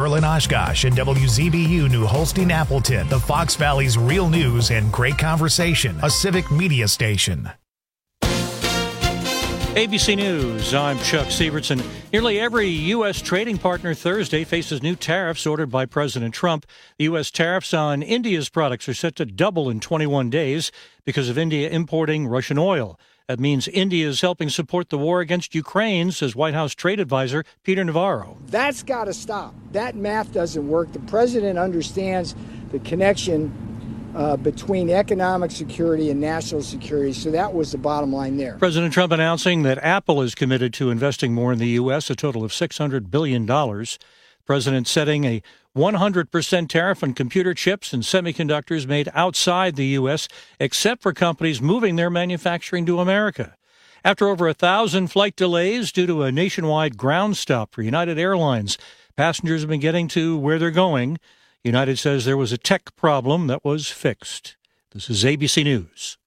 Berlin, Oshkosh, and WZBU New Holstein, Appleton, the Fox Valley's real news and great conversation, a civic media station. ABC News, I'm Chuck Sievertson. Nearly every U.S. trading partner Thursday faces new tariffs ordered by President Trump. The U.S. tariffs on India's products are set to double in 21 days because of India importing Russian oil. That means India is helping support the war against Ukraine, says White House trade advisor Peter Navarro. That's got to stop. That math doesn't work. The president understands the connection between economic security and national security, so that was the bottom line there. President Trump announcing that Apple is committed to investing more in the U.S., a total of $600 billion. The president setting a 100% tariff on computer chips and semiconductors made outside the U.S., except for companies moving their manufacturing to America. After over 1,000 flight delays due to a nationwide ground stop for United Airlines, passengers have been getting to where they're going. United says there was a tech problem that was fixed. This is ABC News.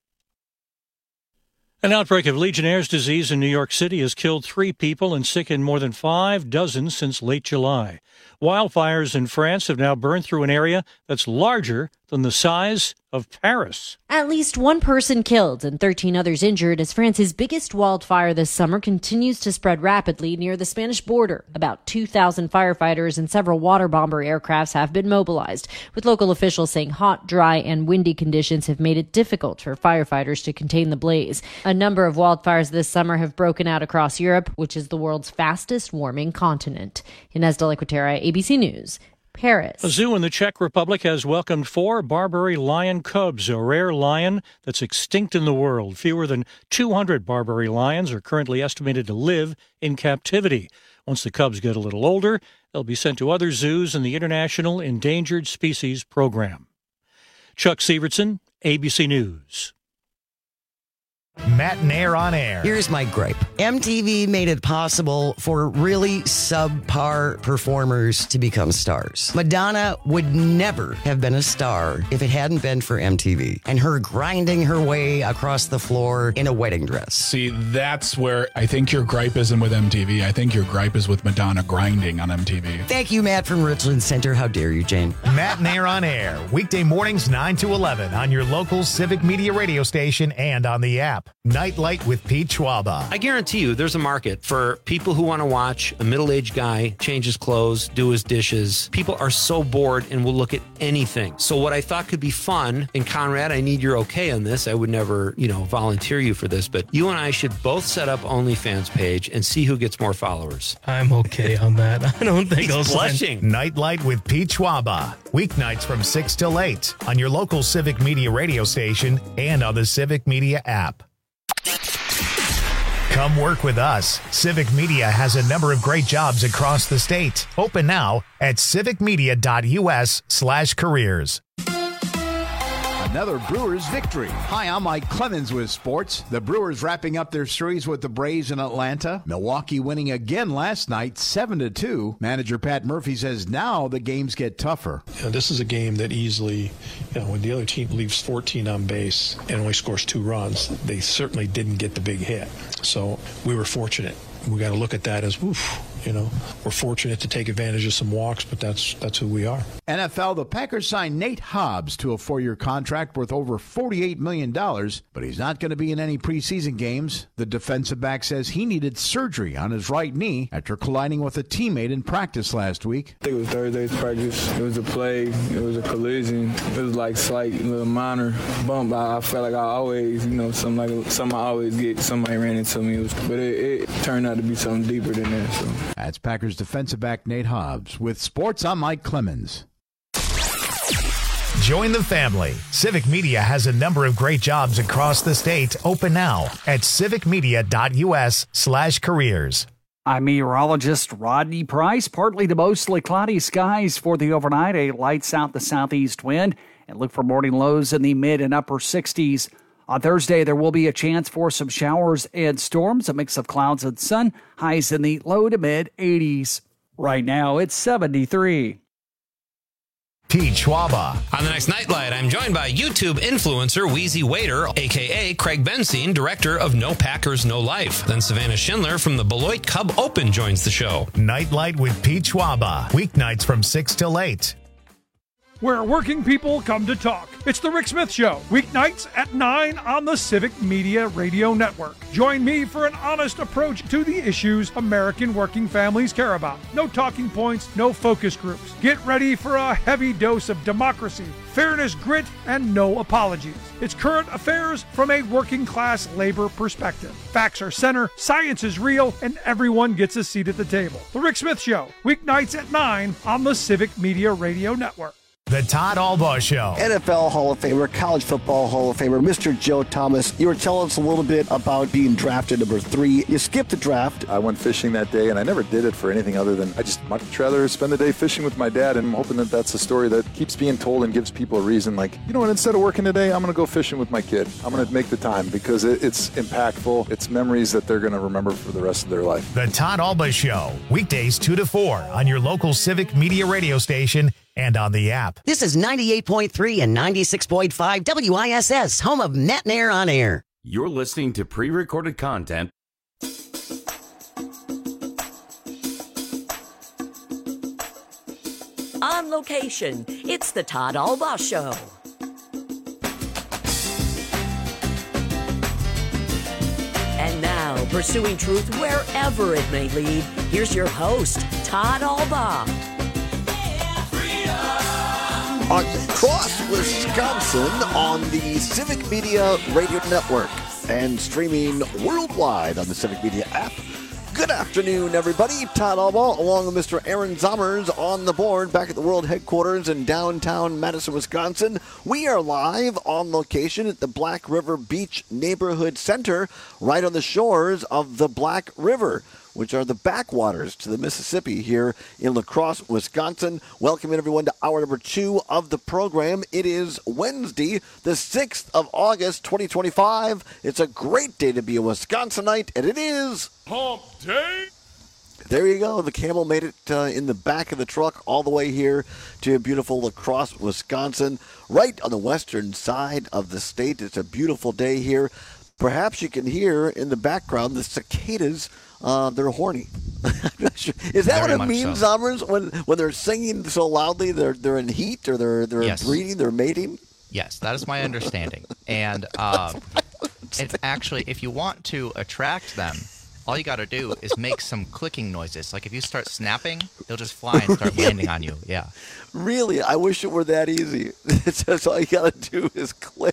An outbreak of Legionnaire's disease in New York City has killed 3 people and sickened more than 5 dozen since late July. Wildfires in France have now burned through an area that's larger than the size of Paris. At least 1 person killed and 13 others injured as France's biggest wildfire this summer continues to spread rapidly near the Spanish border. About 2,000 firefighters and several water bomber aircrafts have been mobilized, with local officials saying hot, dry, and windy conditions have made it difficult for firefighters to contain the blaze. A number of wildfires this summer have broken out across Europe, which is the world's fastest warming continent. Inez de la Cuetara, ABC News. Paris. A zoo in the Czech Republic has welcomed 4 Barbary lion cubs, a rare lion that's extinct in the world. Fewer than 200 Barbary lions are currently estimated to live in captivity. Once the cubs get a little older, they'll be sent to other zoos in the International Endangered Species Program. Chuck Sievertson, ABC News. Matt Nair on air. Here's my gripe. MTV made it possible for really subpar performers to become stars. Madonna would never have been a star if it hadn't been for MTV and her grinding her way across the floor in a wedding dress. See, that's where I think your gripe isn't with MTV. I think your gripe is with Madonna grinding on MTV. Thank you, Matt from Richland Center. How dare you, Jane? Matt Nair on air. Weekday mornings 9 to 11 on your local Civic Media radio station and on the app. Nightlight with Pete Schwaba. I guarantee you there's a market for people who want to watch a middle-aged guy change his clothes, do his dishes. People are so bored and will look at anything. So what I thought could be fun, and Conrad, I need your okay on this. I would never, volunteer you for this, but you and I should both set up OnlyFans page and see who gets more followers. I'm okay on that. I don't think I'll blushing. Nightlight with Pete Schwaba. Weeknights from 6 till 8 on your local Civic Media radio station and on the Civic Media app. Come work with us. Civic Media has a number of great jobs across the state. Open now at civicmedia.us/careers. Another Brewers victory. Hi, I'm Mike Clemens with sports. The Brewers wrapping up their series with the Braves in Atlanta. Milwaukee winning again last night, 7-2. Manager Pat Murphy says now the games get tougher. This is a game that easily, when the other team leaves 14 on base and only scores 2 runs, they certainly didn't get the big hit. So we were fortunate. We got to look at that as, we're fortunate to take advantage of some walks, but that's who we are. NFL, the Packers signed Nate Hobbs to a 4-year contract worth over $48 million, but he's not going to be in any preseason games. The defensive back says he needed surgery on his right knee after colliding with a teammate in practice last week. I think it was Thursday's practice. It was a play. It was a collision. It was like slight little minor bump. I felt like I always, something I always get. Somebody ran into me. But it turned out to be something deeper than that. So. That's Packers defensive back Nate Hobbs. With sports, I'm Mike Clemens. Join the family. Civic Media has a number of great jobs across the state. Open now at civicmedia.us/careers. I'm meteorologist Rodney Price. Partly to mostly cloudy skies for the overnight. A light south to southeast wind. And look for morning lows in the mid and upper 60s. On Thursday, there will be a chance for some showers and storms, a mix of clouds and sun, highs in the low to mid 80s. Right now, it's 73. Pete Schwaba. On the next Nightlight, I'm joined by YouTube influencer Wheezy Waiter, a.k.a. Craig Bensine, director of No Packers, No Life. Then Savannah Schindler from the Beloit Cub Open joins the show. Nightlight with Pete Schwaba. Weeknights from 6 till 8. Where working people come to talk. It's The Rick Smith Show, weeknights at 9 on the Civic Media Radio Network. Join me for an honest approach to the issues American working families care about. No talking points, no focus groups. Get ready for a heavy dose of democracy, fairness, grit, and no apologies. It's current affairs from a working class labor perspective. Facts are center, science is real, and everyone gets a seat at the table. The Rick Smith Show, weeknights at 9 on the Civic Media Radio Network. The Todd Albaugh Show. NFL Hall of Famer, College Football Hall of Famer, Mr. Joe Thomas. You were telling us a little bit about being drafted number 3. You skipped the draft. I went fishing that day, and I never did it for anything other than I just much rather spend the day fishing with my dad, and I'm hoping that that's a story that keeps being told and gives people a reason. Like, you know what, instead of working today, I'm going to go fishing with my kid. I'm going to make the time because it's impactful. It's memories that they're going to remember for the rest of their life. The Todd Albaugh Show, weekdays 2 to 4 on your local Civic Media radio station and on the app. This is 98.3 and 96.5 WISS, home of Matt and Air on Air. You're listening to pre-recorded content. On location, it's the Todd Albaugh Show. And now, pursuing truth wherever it may lead, here's your host, Todd Albaugh. Across Wisconsin on the Civic Media Radio Network and streaming worldwide on the Civic Media app. Good afternoon, everybody. Todd Albaugh along with Mr. Aaron Zommers on the board back at the world headquarters in downtown Madison, Wisconsin. We are live on location at the Black River Beach Neighborhood Center right on the shores of the Black River, which are the backwaters to the Mississippi here in La Crosse, Wisconsin. Welcome everyone to hour number 2 of the program. It is Wednesday, the 6th of August, 2025. It's a great day to be a Wisconsinite, and it is Hump Day. There you go. The Camel made it in the back of the truck all the way here to beautiful La Crosse, Wisconsin, right on the western side of the state. It's a beautiful day here. Perhaps you can hear in the background the cicadas. They're horny. Is that what it means, Zommers? When they're singing so loudly, they're in heat, or they're Yes. breeding, they're mating? Yes, that is my understanding. And it's actually, if you want to attract them, all you got to do is make some clicking noises. Like if you start snapping, they'll just fly and start landing on you. Yeah. Really? I wish it were that easy. That's all you got to do is click.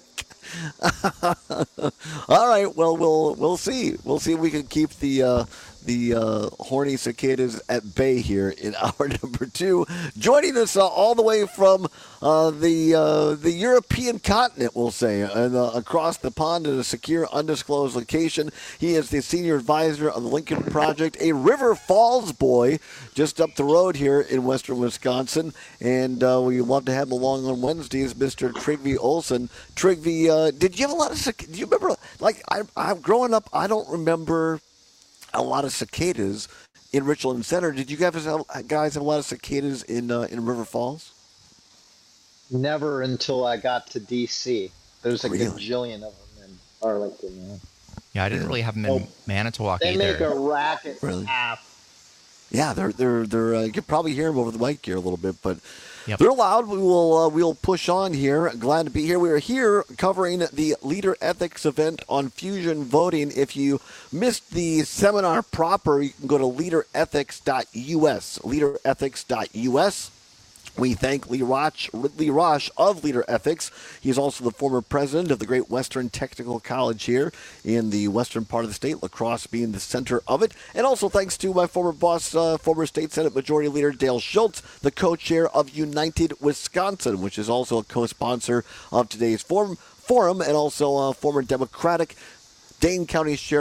All right. Well, we'll see. We'll see if we can keep the horny cicadas at bay here in hour number 2. Joining us all the way from the European continent, we'll say, and across the pond in a secure, undisclosed location. He is the senior advisor of the Lincoln Project, a River Falls boy, just up the road here in western Wisconsin. And we love to have him along on Wednesdays, Mr. Trygve Olsen. Trygve, did you have a lot of? Do you remember? Like I'm growing up, I don't remember a lot of cicadas in Richland Center. Did you guys have a lot of cicadas in River Falls? Never until I got to D.C. There's a gajillion of them in Arlington. Yeah, I didn't really have them in Manitowoc They either. make a racket. Really? Half. Yeah, they're you can probably hear them over the mic here a little bit, but Yep. they're loud. We'll push on here. Glad to be here. We are here covering the Leader Ethics event on fusion voting. If you missed the seminar proper, you can go to leaderethics.us. Leaderethics.us. We thank Lee Roche of Leader Ethics. He's also the former president of the Great Western Technical College here in the western part of the state, La Crosse being the center of it. And also thanks to my former boss, former State Senate Majority Leader Dale Schultz, the co-chair of United Wisconsin, which is also a co-sponsor of today's forum, and also former Democratic Dane County Sheriff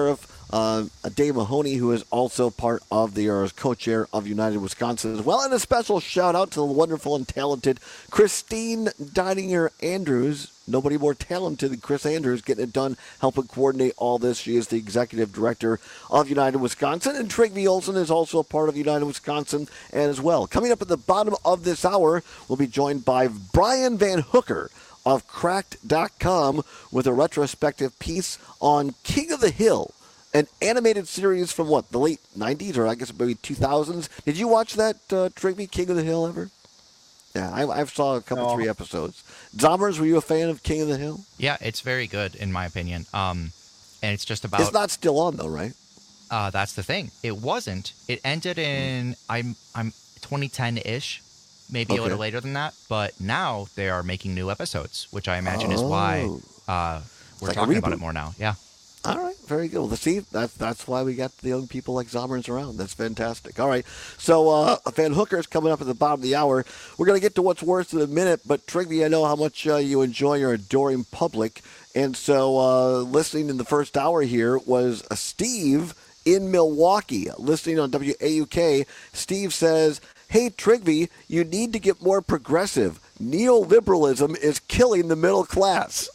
Dave Mahoney, who is also part of the co-chair of United Wisconsin as well. And a special shout-out to the wonderful and talented Christine Deininger Andrews. Nobody more talented than Chris Andrews getting it done, helping coordinate all this. She is the executive director of United Wisconsin. And Trygve Olsen is also a part of United Wisconsin as well. Coming up at the bottom of this hour, we'll be joined by Brian Van Hooker of Cracked.com with a retrospective piece on King of the Hill, an animated series from the late 90s or I guess maybe 2000s. Did you watch that, Trygve, King of the Hill ever? Yeah, I saw a couple, 3 episodes. Zommers, were you a fan of King of the Hill? Yeah, it's very good in my opinion. And it's just about. It's not still on though, right? That's the thing. It wasn't. It ended in I'm 2010-ish, maybe a little later than that. But now they are making new episodes, which I imagine is why we're talking about it more now. Yeah. All right, very good. Well, see, that's why we got the young people like Zommers around. That's fantastic. All right, so Van Hooker's coming up at the bottom of the hour. We're going to get to what's worse in a minute, but Trygve, I know how much you enjoy your adoring public, and so listening in the first hour here was Steve in Milwaukee, listening on WAUK. Steve says, "Hey, Trygve, you need to get more progressive. Neoliberalism is killing the middle class."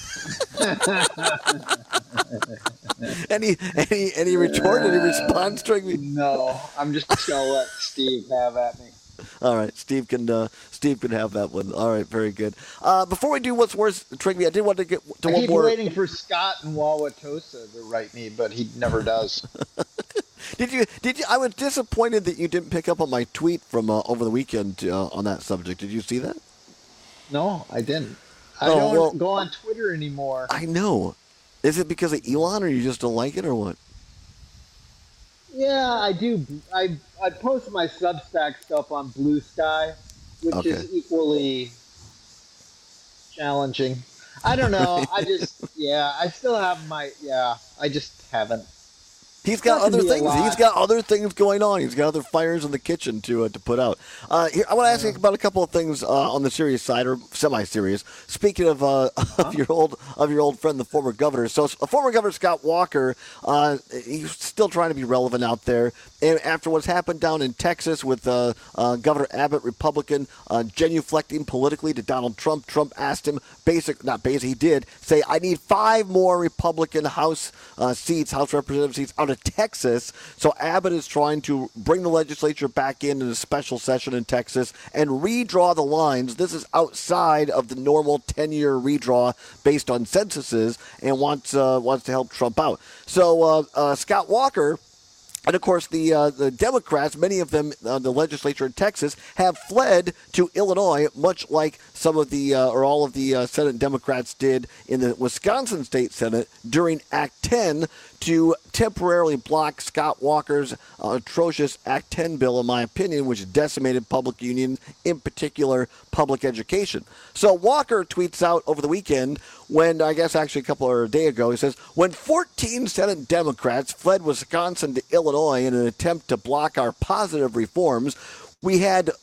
Any retort? Any response, Trygve? No, I'm just gonna let Steve have at me. All right, Steve can have that one. All right, very good. Before we do what's worse, Trygve, I did want to get to one more. I keep waiting for Scott in Wauwatosa to write me, but he never does. Did you? I was disappointed that you didn't pick up on my tweet from over the weekend on that subject. Did you see that? No, I didn't. I don't go on Twitter anymore. I know. Is it because of Elon, or you just don't like it, or what? Yeah, I do. I post my Substack stuff on Blue Sky, which is equally challenging. I don't know. I still have I just haven't. He's got other things. He's got other things going on. He's got other fires in the kitchen to put out. Here, I want to ask you about a couple of things on the serious side, or semi-serious. Speaking of your old friend, the former governor. So, former Governor Scott Walker, he's still trying to be relevant out there. And after what's happened down in Texas with Governor Abbott, Republican, genuflecting politically to Donald Trump, Trump asked him, he did say, "I need 5 more Republican House Representative seats out of Texas." So Abbott is trying to bring the legislature back in a special session in Texas and redraw the lines. This is outside of the normal 10-year redraw based on censuses, and wants to help Trump out. So Scott Walker. And, of course, the Democrats, many of them the legislature in Texas, have fled to Illinois, much like some of the or all of the Senate Democrats did in the Wisconsin State Senate during Act 10 to temporarily block Scott Walker's atrocious Act 10 bill, in my opinion, which decimated public union, in particular public education. So Walker tweets out over the weekend, a day ago, he says, "When 14 Senate Democrats fled Wisconsin to Illinois in an attempt to block our positive reforms, we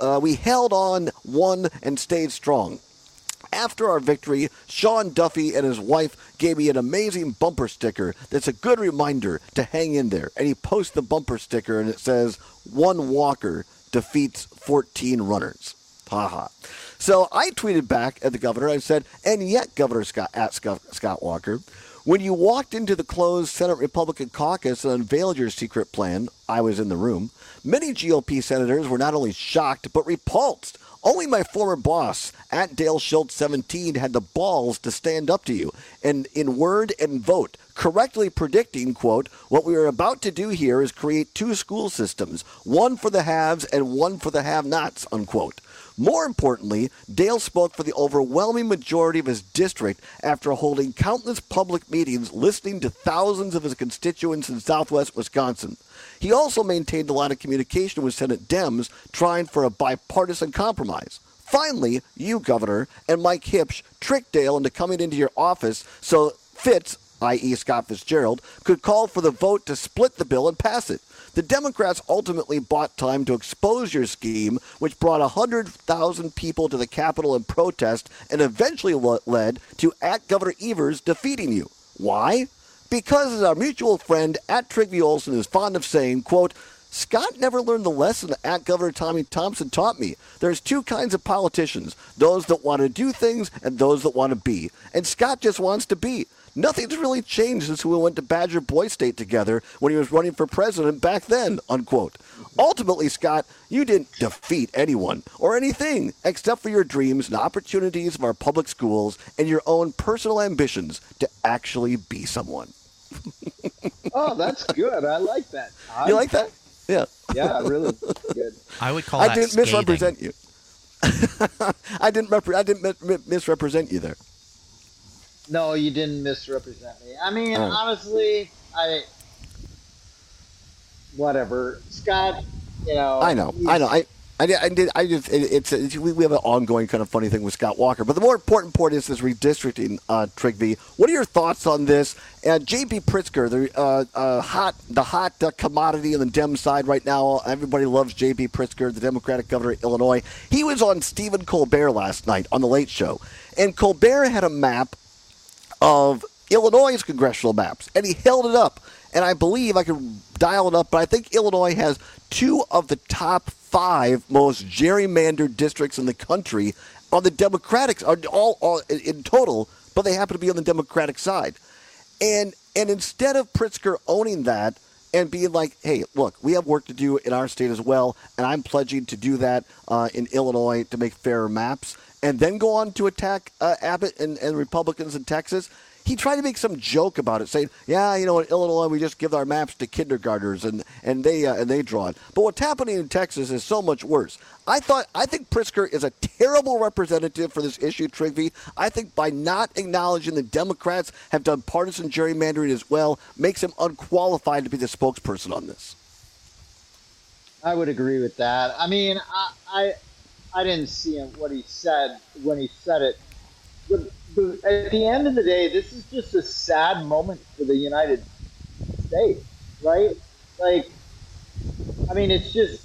held on, won, and stayed strong. After our victory, Sean Duffy and his wife gave me an amazing bumper sticker that's a good reminder to hang in there." And he posts the bumper sticker, and it says, "One Walker defeats 14 runners." Ha ha. So I tweeted back at the governor. I said, "And yet, Governor Scott Walker, when you walked into the closed Senate Republican caucus and unveiled your secret plan," I was in the room, "many GOP senators were not only shocked, but repulsed. Only my former boss, at Dale Schultz 17, had the balls to stand up to you, and in word and vote, correctly predicting, quote, 'What we are about to do here is create 2 school systems, one for the haves and one for the have-nots,' unquote. More importantly, Dale spoke for the overwhelming majority of his district after holding countless public meetings listening to thousands of his constituents in southwest Wisconsin. He also maintained a lot of communication with Senate Dems, trying for a bipartisan compromise. Finally, you, Governor, and Mike Hipsch tricked Dale into coming into your office so Fitz, i.e. Scott Fitzgerald, could call for the vote to split the bill and pass it. The Democrats ultimately bought time to expose your scheme, which brought 100,000 people to the Capitol in protest and eventually led to Governor Evers defeating you. Why? Because, as our mutual friend at Trigby Olson is fond of saying, quote, Scott never learned the lesson that Governor Tommy Thompson taught me. There's two kinds of politicians, those that want to do things and those that want to be. And Scott just wants to be. Nothing's really changed since we went to Badger Boy State together when he was running for president back then, unquote. Ultimately, Scott, you didn't defeat anyone or anything except for your dreams and opportunities of our public schools and your own personal ambitions to actually be someone. Oh, that's good. I like that. You like that? Yeah. Yeah, really good. I would call that I didn't scathing. misrepresent you. I didn't misrepresent you there. No, you didn't misrepresent me. I mean, honestly, whatever. Scott, you know. I know. We have an ongoing kind of funny thing with Scott Walker. But the more important part is this redistricting, Trigby. What are your thoughts on this? J.B. Pritzker, the hot commodity on the Dem side right now. Everybody loves J.B. Pritzker, the Democratic governor of Illinois. He was on Stephen Colbert last night on The Late Show. And Colbert had a map of Illinois' congressional maps. And he held it up. And I believe I can dial it up, but I think Illinois has 2 of the top 5 most gerrymandered districts in the country on the Democratic, all in total, but they happen to be on the Democratic side. And instead of Pritzker owning that and being like, hey, look, we have work to do in our state as well, and I'm pledging to do that in Illinois to make fairer maps, and then go on to attack Abbott and Republicans in Texas, he tried to make some joke about it, saying, yeah, you know, in Illinois we just give our maps to kindergartners and they draw it. But what's happening in Texas is so much worse. I think Pritzker is a terrible representative for this issue, Trigby. I think by not acknowledging the Democrats have done partisan gerrymandering as well makes him unqualified to be the spokesperson on this. I would agree with that. I mean, I didn't see him what he said when he said it. But at the end of the day, this is just a sad moment for the United States, right? Like, I mean, it's just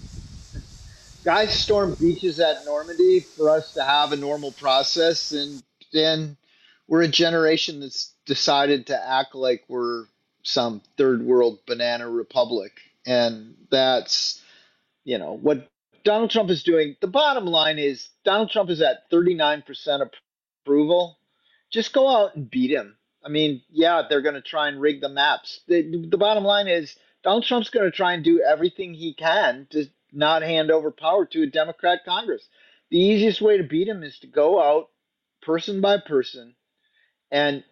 guys storm beaches at Normandy for us to have a normal process, and then we're a generation that's decided to act like we're some third world banana republic, and that's, you know, what Donald Trump is doing. The bottom line is Donald Trump is at 39% approval. Just go out and beat him. I mean, yeah, they're going to try and rig the maps. The bottom line is Donald Trump's going to try and do everything he can to not hand over power to a Democrat Congress. The easiest way to beat him is to go out person by person and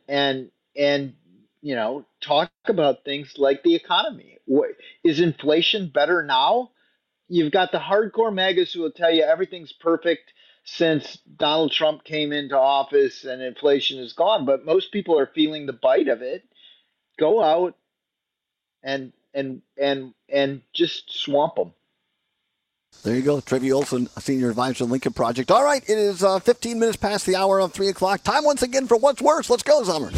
you know, talk about things like the economy. Is inflation better now? You've got the hardcore MAGAs who will tell you everything's perfect since Donald Trump came into office and inflation is gone, but most people are feeling the bite of it. Go out and just swamp them. There you go. Trivia Olson, Senior Advisor on Lincoln Project. All right, it is 15 minutes past the hour of 3 o'clock. Time once again for What's Worse. Let's go, Summer.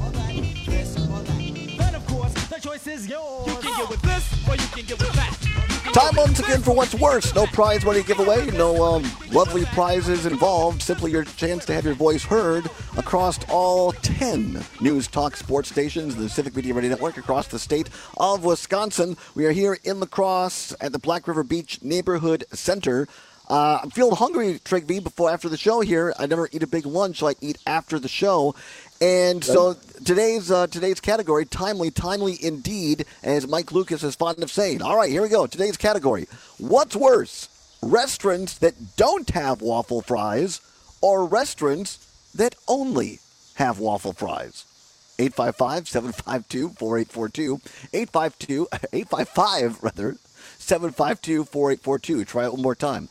Time once again for What's Worse. No prize money giveaway, no lovely prizes involved. Simply your chance to have your voice heard across all 10 news talk sports stations in the Civic Media Radio Network across the state of Wisconsin. We are here in La Crosse at the Black River Beach Neighborhood Center. I'm feeling hungry, Trigby, after the show here. I never eat a big lunch. I eat after the show. And so today's category, timely indeed, as Mike Lucas is fond of saying. All right, here we go. Today's category. What's worse, restaurants that don't have waffle fries or restaurants that only have waffle fries? 855-752-4842. 752-4842. Try it one more time.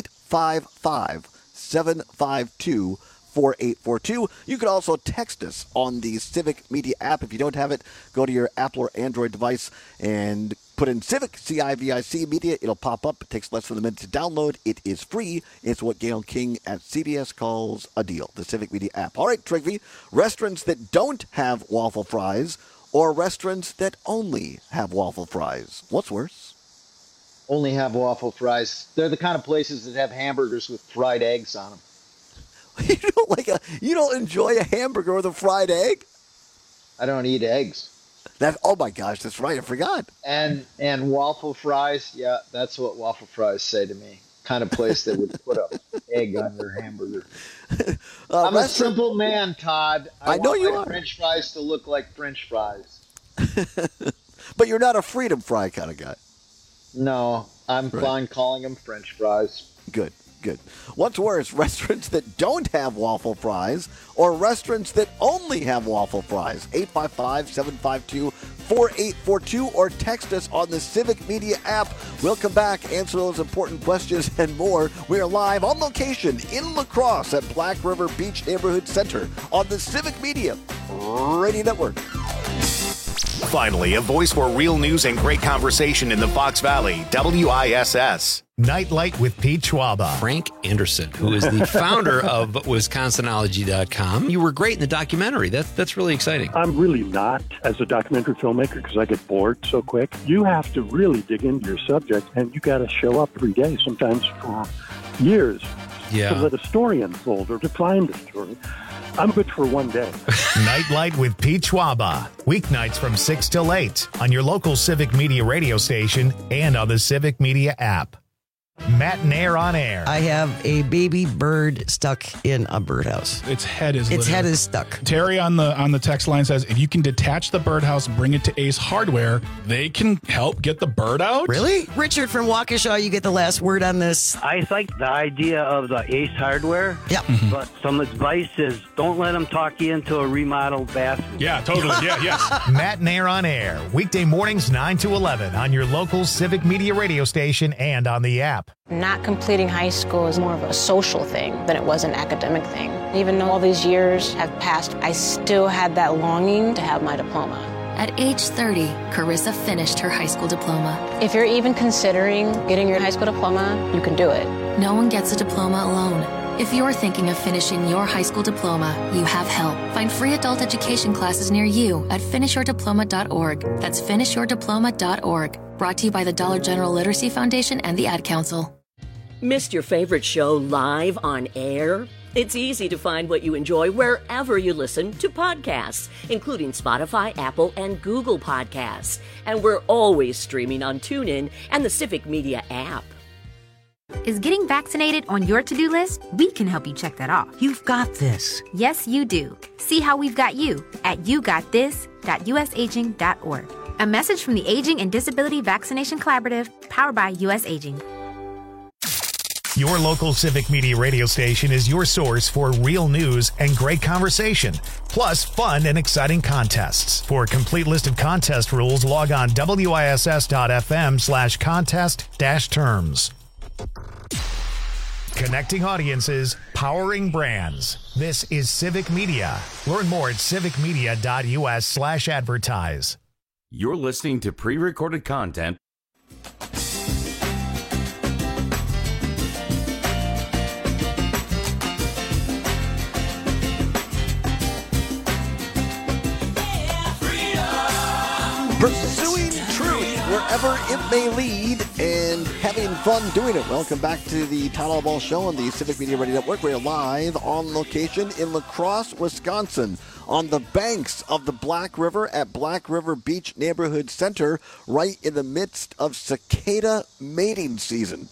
855-752-4842. 4842. You can also text us on the Civic Media app. If you don't have it, go to your Apple or Android device and put in Civic, C-I-V-I-C, Media. It'll pop up. It takes less than a minute to download. It is free. It's what Gail King at CBS calls a deal, the Civic Media app. All right, Trigby, restaurants that don't have waffle fries or restaurants that only have waffle fries. What's worse? Only have waffle fries. They're the kind of places that have hamburgers with fried eggs on them. You don't enjoy a hamburger with a fried egg? I don't eat eggs. Oh my gosh, that's right. I forgot. And waffle fries. Yeah, that's what waffle fries say to me. Kind of place that would put an egg on your hamburger. I'm a simple man, Todd. I know you are. French fries to look like French fries. But you're not a freedom fry kind of guy. No, I'm fine calling them French fries. Good. What's worse, restaurants that don't have waffle fries or restaurants that only have waffle fries? 855-752-4842 or text us on the Civic Media app. We'll come back, answer those important questions and more. We are live on location in La Crosse at Black River Beach Neighborhood Center on the Civic Media Radio Network. Finally, a voice for real news and great conversation in the Fox Valley, WISS. Nightlight with Pete Schwaba. Frank Anderson, who is the founder of Wisconsinology.com. You were great in the documentary. That's really exciting. I'm really not as a documentary filmmaker because I get bored so quick. You have to really dig into your subject, and you got to show up every day, sometimes for years, to let a story unfold or to find a story. I'm good for one day. Nightlight with Pete Schwaba. Weeknights from 6 till 8 on your local Civic Media radio station and on the Civic Media app. Matt and Air on Air. I have a baby bird stuck in a birdhouse. Its head is stuck. Terry on the text line says, if you can detach the birdhouse, bring it to Ace Hardware, they can help get the bird out. Really? Richard from Waukesha, you get the last word on this. I like the idea of the Ace Hardware. Yep. But some advice is don't let them talk you into a remodeled bathroom. Yeah, totally. Yes. Matt and Air on Air. Weekday mornings 9 to 11 on your local Civic Media radio station and on the app. Not completing high school is more of a social thing than it was an academic thing. Even though all these years have passed, I still had that longing to have my diploma. At age 30, Carissa finished her high school diploma. If you're even considering getting your high school diploma, you can do it. No one gets a diploma alone. If you're thinking of finishing your high school diploma, you have help. Find free adult education classes near you at finishyourdiploma.org. That's finishyourdiploma.org. Brought to you by the Dollar General Literacy Foundation and the Ad Council. Missed your favorite show live on air? It's easy to find what you enjoy wherever you listen to podcasts, including Spotify, Apple, and Google Podcasts. And we're always streaming on TuneIn and the Civic Media app. Is getting vaccinated on your to-do list? We can help you check that off. You've got this. Yes, you do. See how we've got you at yougotthis.usaging.org. A message from the Aging and Disability Vaccination Collaborative, powered by U.S. Aging. Your local Civic Media radio station is your source for real news and great conversation, plus fun and exciting contests. For a complete list of contest rules, log on wiss.fm/contest-terms. Connecting audiences, powering brands. This is Civic Media. Learn more at civicmedia.us/advertise. You're listening to pre-recorded content. Pursuing truth wherever it may lead and having fun doing it. Welcome back to the Todd Ball Show on the Civic Media Radio Network. We're live on location in La Crosse, Wisconsin, on the banks of the Black River at Black River Beach Neighborhood Center, right in the midst of cicada mating season.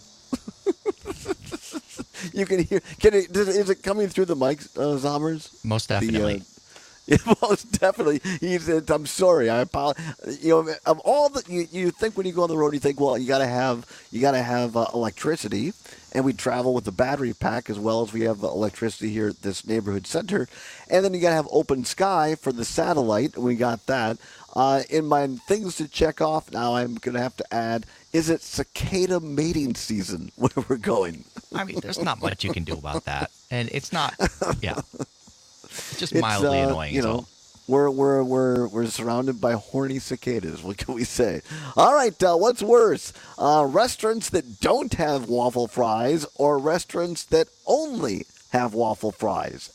You can hear. Is it coming through the mics, Zommers? Most definitely. Most definitely. He said, "I'm sorry. I apologize." You know, of all that you think when you go on the road, you think, well, you got to have electricity, and we travel with the battery pack as well as we have electricity here at this neighborhood center, and then you got to have open sky for the satellite, and we got that. In my things to check off now, I'm going to have to add: is it cicada mating season where we're going? I mean, there's not much you can do about that, and it's not. Yeah. It's just mildly annoying. You know, we're surrounded by horny cicadas. What can we say? All right, what's worse, restaurants that don't have waffle fries or restaurants that only have waffle fries?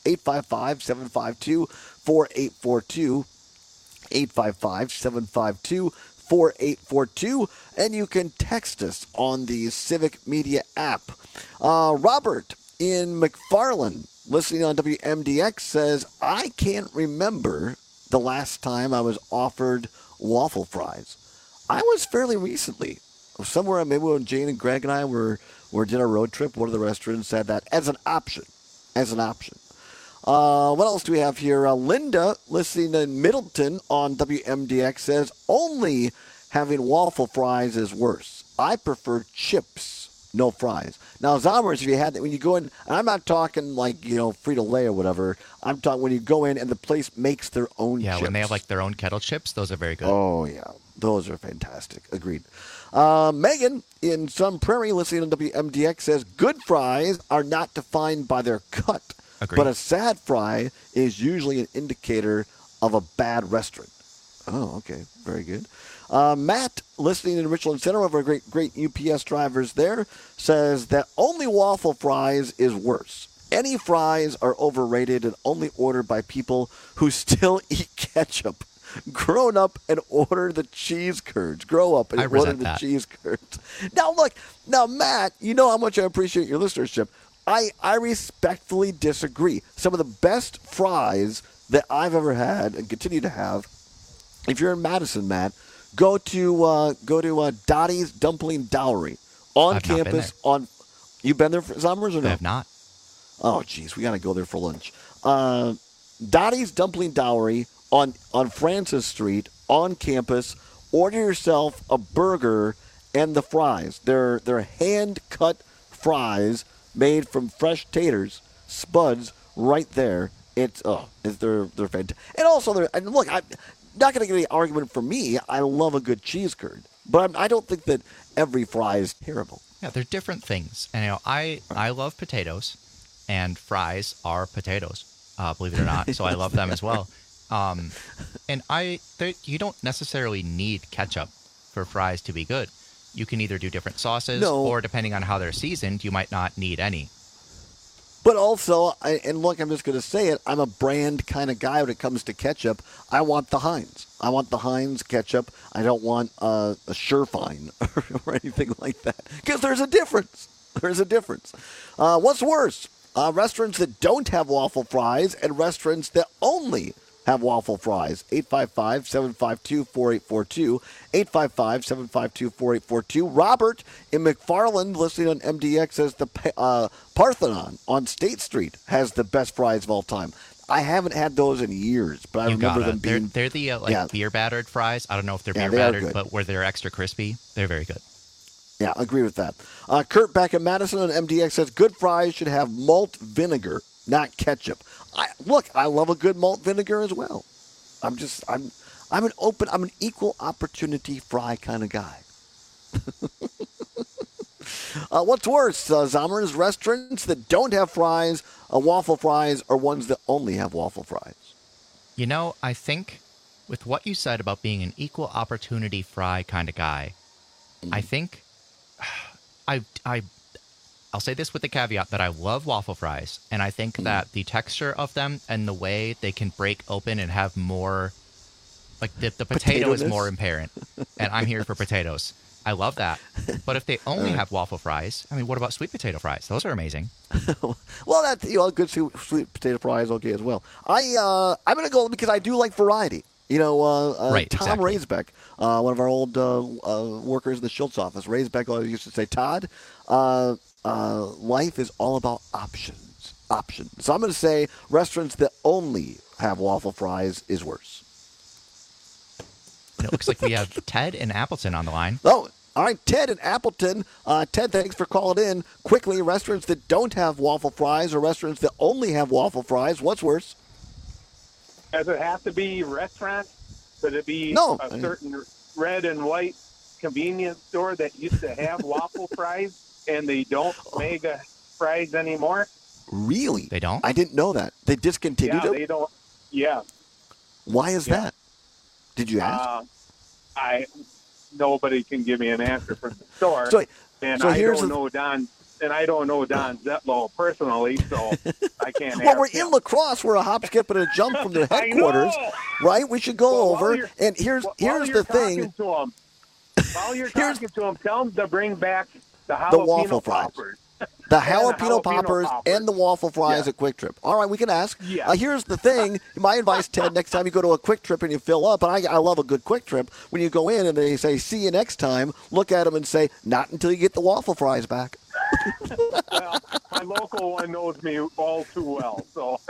855-752-4842. 855-752-4842, and you can text us on the Civic Media app. Robert in McFarland, listening on WMDX, says, I can't remember the last time I was offered waffle fries? I was fairly recently. Somewhere, maybe when Jane and Greg and I were did a road trip, one of the restaurants had that as an option. What else do we have here? Linda, listening in Middleton on WMDX, says only having waffle fries is worse. I prefer chips, no fries. Now, Zombers, if you had that, when you go in, and I'm not talking like, Frito-Lay or whatever. I'm talking when you go in and the place makes their own chips. Yeah, when they have like their own kettle chips, those are very good. Oh, yeah. Those are fantastic. Agreed. Megan in Sun Prairie, listening on WMDX, says good fries are not defined by their cut. Agreed. But a sad fry is usually an indicator of a bad restaurant. Oh, okay. Very good. Matt, listening in Richland Center, one of our great UPS drivers there, says that only waffle fries is worse. Any fries are overrated and only ordered by people who still eat ketchup. Grown up and order the cheese curds. Grow up and order the cheese curds. Now, look. Now, Matt, you know how much I appreciate your listenership. I respectfully disagree. Some of the best fries that I've ever had and continue to have, if you're in Madison, Matt, go to Dottie's Dumpling Dowry on I've campus. Not been there. You've been there for summers or no? I have not. Oh, geez, we got to go there for lunch. Dottie's Dumpling Dowry on Francis Street on campus. Order yourself a burger and the fries. They're hand cut fries made from fresh taters, spuds, right there. They're fantastic. And also, look, I'm not going to get any argument from me. I love a good cheese curd, but I don't think that every fry is terrible. Yeah, they're different things. And I love potatoes, and fries are potatoes, believe it or not. So I love them as well. And you don't necessarily need ketchup for fries to be good. You can either do different sauces, or depending on how they're seasoned, you might not need any. But also, and look, I'm just going to say it, I'm a brand kind of guy when it comes to ketchup. I want the Heinz. I want the Heinz ketchup. I don't want a Surefine or anything like that. Because there's a difference. There's a difference. What's worse? Restaurants that don't have waffle fries and restaurants that only have waffle fries. 855-752-4842. 855-752-4842. Robert in McFarland, listening on MDX, says the Parthenon on State Street has the best fries of all time. I haven't had those in years, but I remember them being... They're the beer battered fries. I don't know if they're beer battered, but where they're extra crispy, they're very good. Yeah, I agree with that. Kurt back in Madison on MDX says good fries should have malt vinegar, not ketchup. I love a good malt vinegar as well. I'm an equal opportunity fry kind of guy. What's worse, Zommers, restaurants that don't have fries, waffle fries, or ones that only have waffle fries? I think with what you said about being an equal opportunity fry kind of guy, I think I'll say this with the caveat that I love waffle fries, and I think that the texture of them and the way they can break open and have more, like the potato is more apparent, and I'm here for potatoes. I love that. But if they only have waffle fries, what about sweet potato fries? Those are amazing. Well, that's good sweet potato fries, okay as well. I'm going to go because I do like variety. Right, Tom Raisbeck, one of our old workers in the Schultz office, Raisbeck always used to say, Todd, life is all about options. So I'm going to say restaurants that only have waffle fries is worse. And it looks like we have Ted in Appleton on the line. Oh, all right, Ted in Appleton. Ted, thanks for calling in. Quickly, restaurants that don't have waffle fries or restaurants that only have waffle fries, what's worse? Does it have to be restaurants? Could it be a certain red and white convenience store that used to have waffle fries and they don't make fries anymore? Really? They don't? I didn't know that. They discontinued them? They don't. Yeah. Why is that? Did you ask? Nobody can give me an answer for the store. I don't know Don Zetlow personally, so I can't Well, we're in La Crosse. We're a hop, skip, and a jump from their headquarters, right? We should go over. And here's the thing. While you're talking to him, tell him to bring back the jalapeno waffle fries. poppers. The jalapeno poppers and the waffle fries at Quick Trip. All right, we can ask. Yeah. Here's the thing. My advice, Ted, next time you go to a Quick Trip and you fill up, and I love a good Quick Trip, when you go in and they say, see you next time, look at them and say, not until you get the waffle fries back. Well, my local one knows me all too well. So.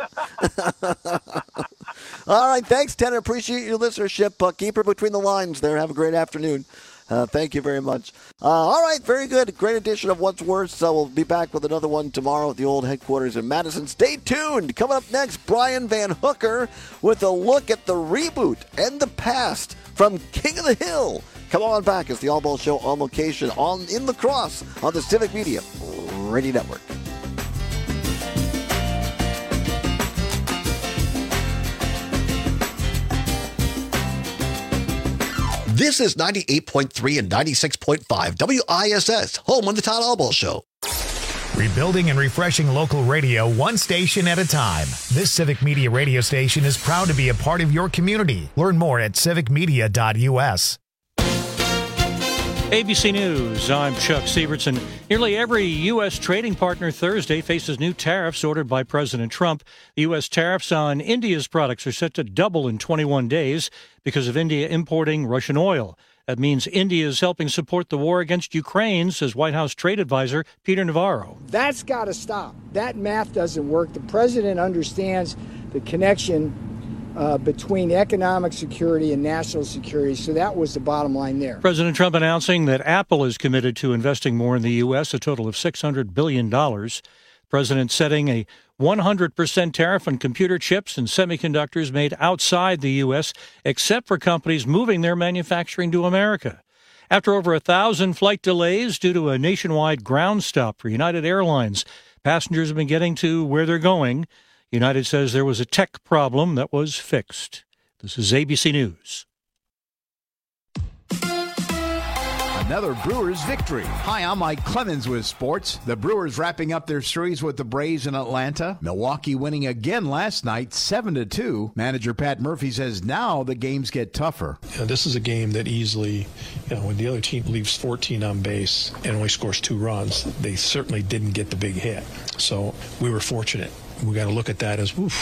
All right, thanks, Ted. I appreciate your listenership. Keep her between the lines there. Have a great afternoon. Thank you very much. All right, very good. Great edition of What's Worse. So we'll be back with another one tomorrow at the old headquarters in Madison. Stay tuned. Coming up next, Brian Van Hooker with a look at the reboot and the past from King of the Hill. Come on back. It's the All Ball Show on location in La Crosse on the Civic Media Radio Network. This is 98.3 and 96.5 WISS, home of the Todd Albaugh Show. Rebuilding and refreshing local radio one station at a time. This Civic Media radio station is proud to be a part of your community. Learn more at civicmedia.us. ABC News, I'm Chuck Sievertson. Nearly every U.S. trading partner Thursday faces new tariffs ordered by President Trump. The U.S. tariffs on India's products are set to double in 21 days because of India importing Russian oil. That means India is helping support the war against Ukraine, says White House trade advisor Peter Navarro. That's got to stop. That math doesn't work. The president understands the connection between economic security and national security. So that was the bottom line there. President Trump announcing that Apple is committed to investing more in the U.S., a total of $600 billion. President setting a 100% tariff on computer chips and semiconductors made outside the U.S., except for companies moving their manufacturing to America. After over 1,000 flight delays due to a nationwide ground stop for United Airlines, passengers have been getting to where they're going. United says there was a tech problem that was fixed. This is ABC News. Another Brewers victory. Hi, I'm Mike Clemens with sports. The Brewers wrapping up their series with the Braves in Atlanta. Milwaukee winning again last night, 7-2. Manager Pat Murphy says now the games get tougher. This is a game that easily, when the other team leaves 14 on base and only scores 2 runs, they certainly didn't get the big hit. So we were fortunate. We got to look at that as, we're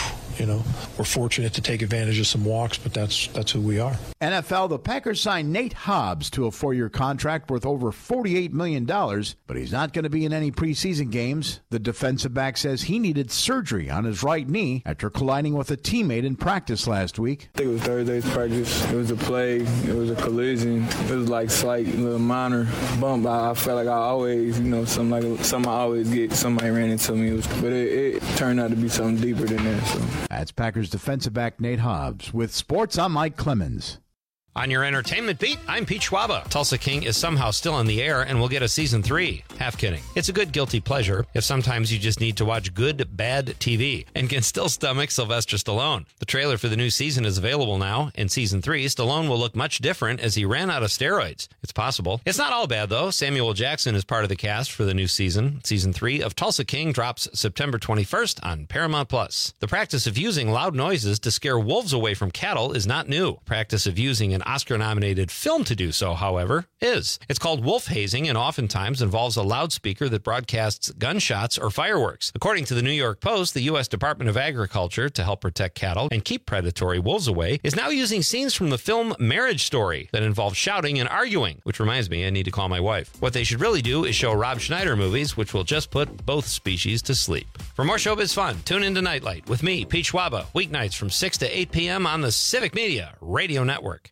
fortunate to take advantage of some walks, but that's who we are. NFL, the Packers signed Nate Hobbs to a 4-year contract worth over $48 million, but he's not going to be in any preseason games. The defensive back says he needed surgery on his right knee after colliding with a teammate in practice last week. I think it was Thursday's practice. It was a play. It was a collision. It was like slight little minor bump. I felt like I always, something I always get. Somebody ran into me. But it turned out to be something deeper than that. So. That's Packers defensive back Nate Hobbs. With sports, I'm Mike Clemens. On your entertainment beat, I'm Pete Schwaba. Tulsa King is somehow still in the air and will get a season 3. Half kidding. It's a good guilty pleasure if sometimes you just need to watch good, bad TV and can still stomach Sylvester Stallone. The trailer for the new season is available now. In season 3, Stallone will look much different as he ran out of steroids. It's possible. It's not all bad, though. Samuel Jackson is part of the cast for the new season. Season 3 of Tulsa King drops September 21st on Paramount+. The practice of using loud noises to scare wolves away from cattle is not new. Practice of using an Oscar-nominated film to do so, however, is. It's called wolf hazing and oftentimes involves a loudspeaker that broadcasts gunshots or fireworks. According to the New York Post, the U.S. Department of Agriculture, to help protect cattle and keep predatory wolves away, is now using scenes from the film Marriage Story that involve shouting and arguing, which reminds me, I need to call my wife. What they should really do is show Rob Schneider movies, which will just put both species to sleep. For more showbiz fun, tune into Nightlight with me, Pete Schwaba, weeknights from 6 to 8 p.m. on the Civic Media Radio Network.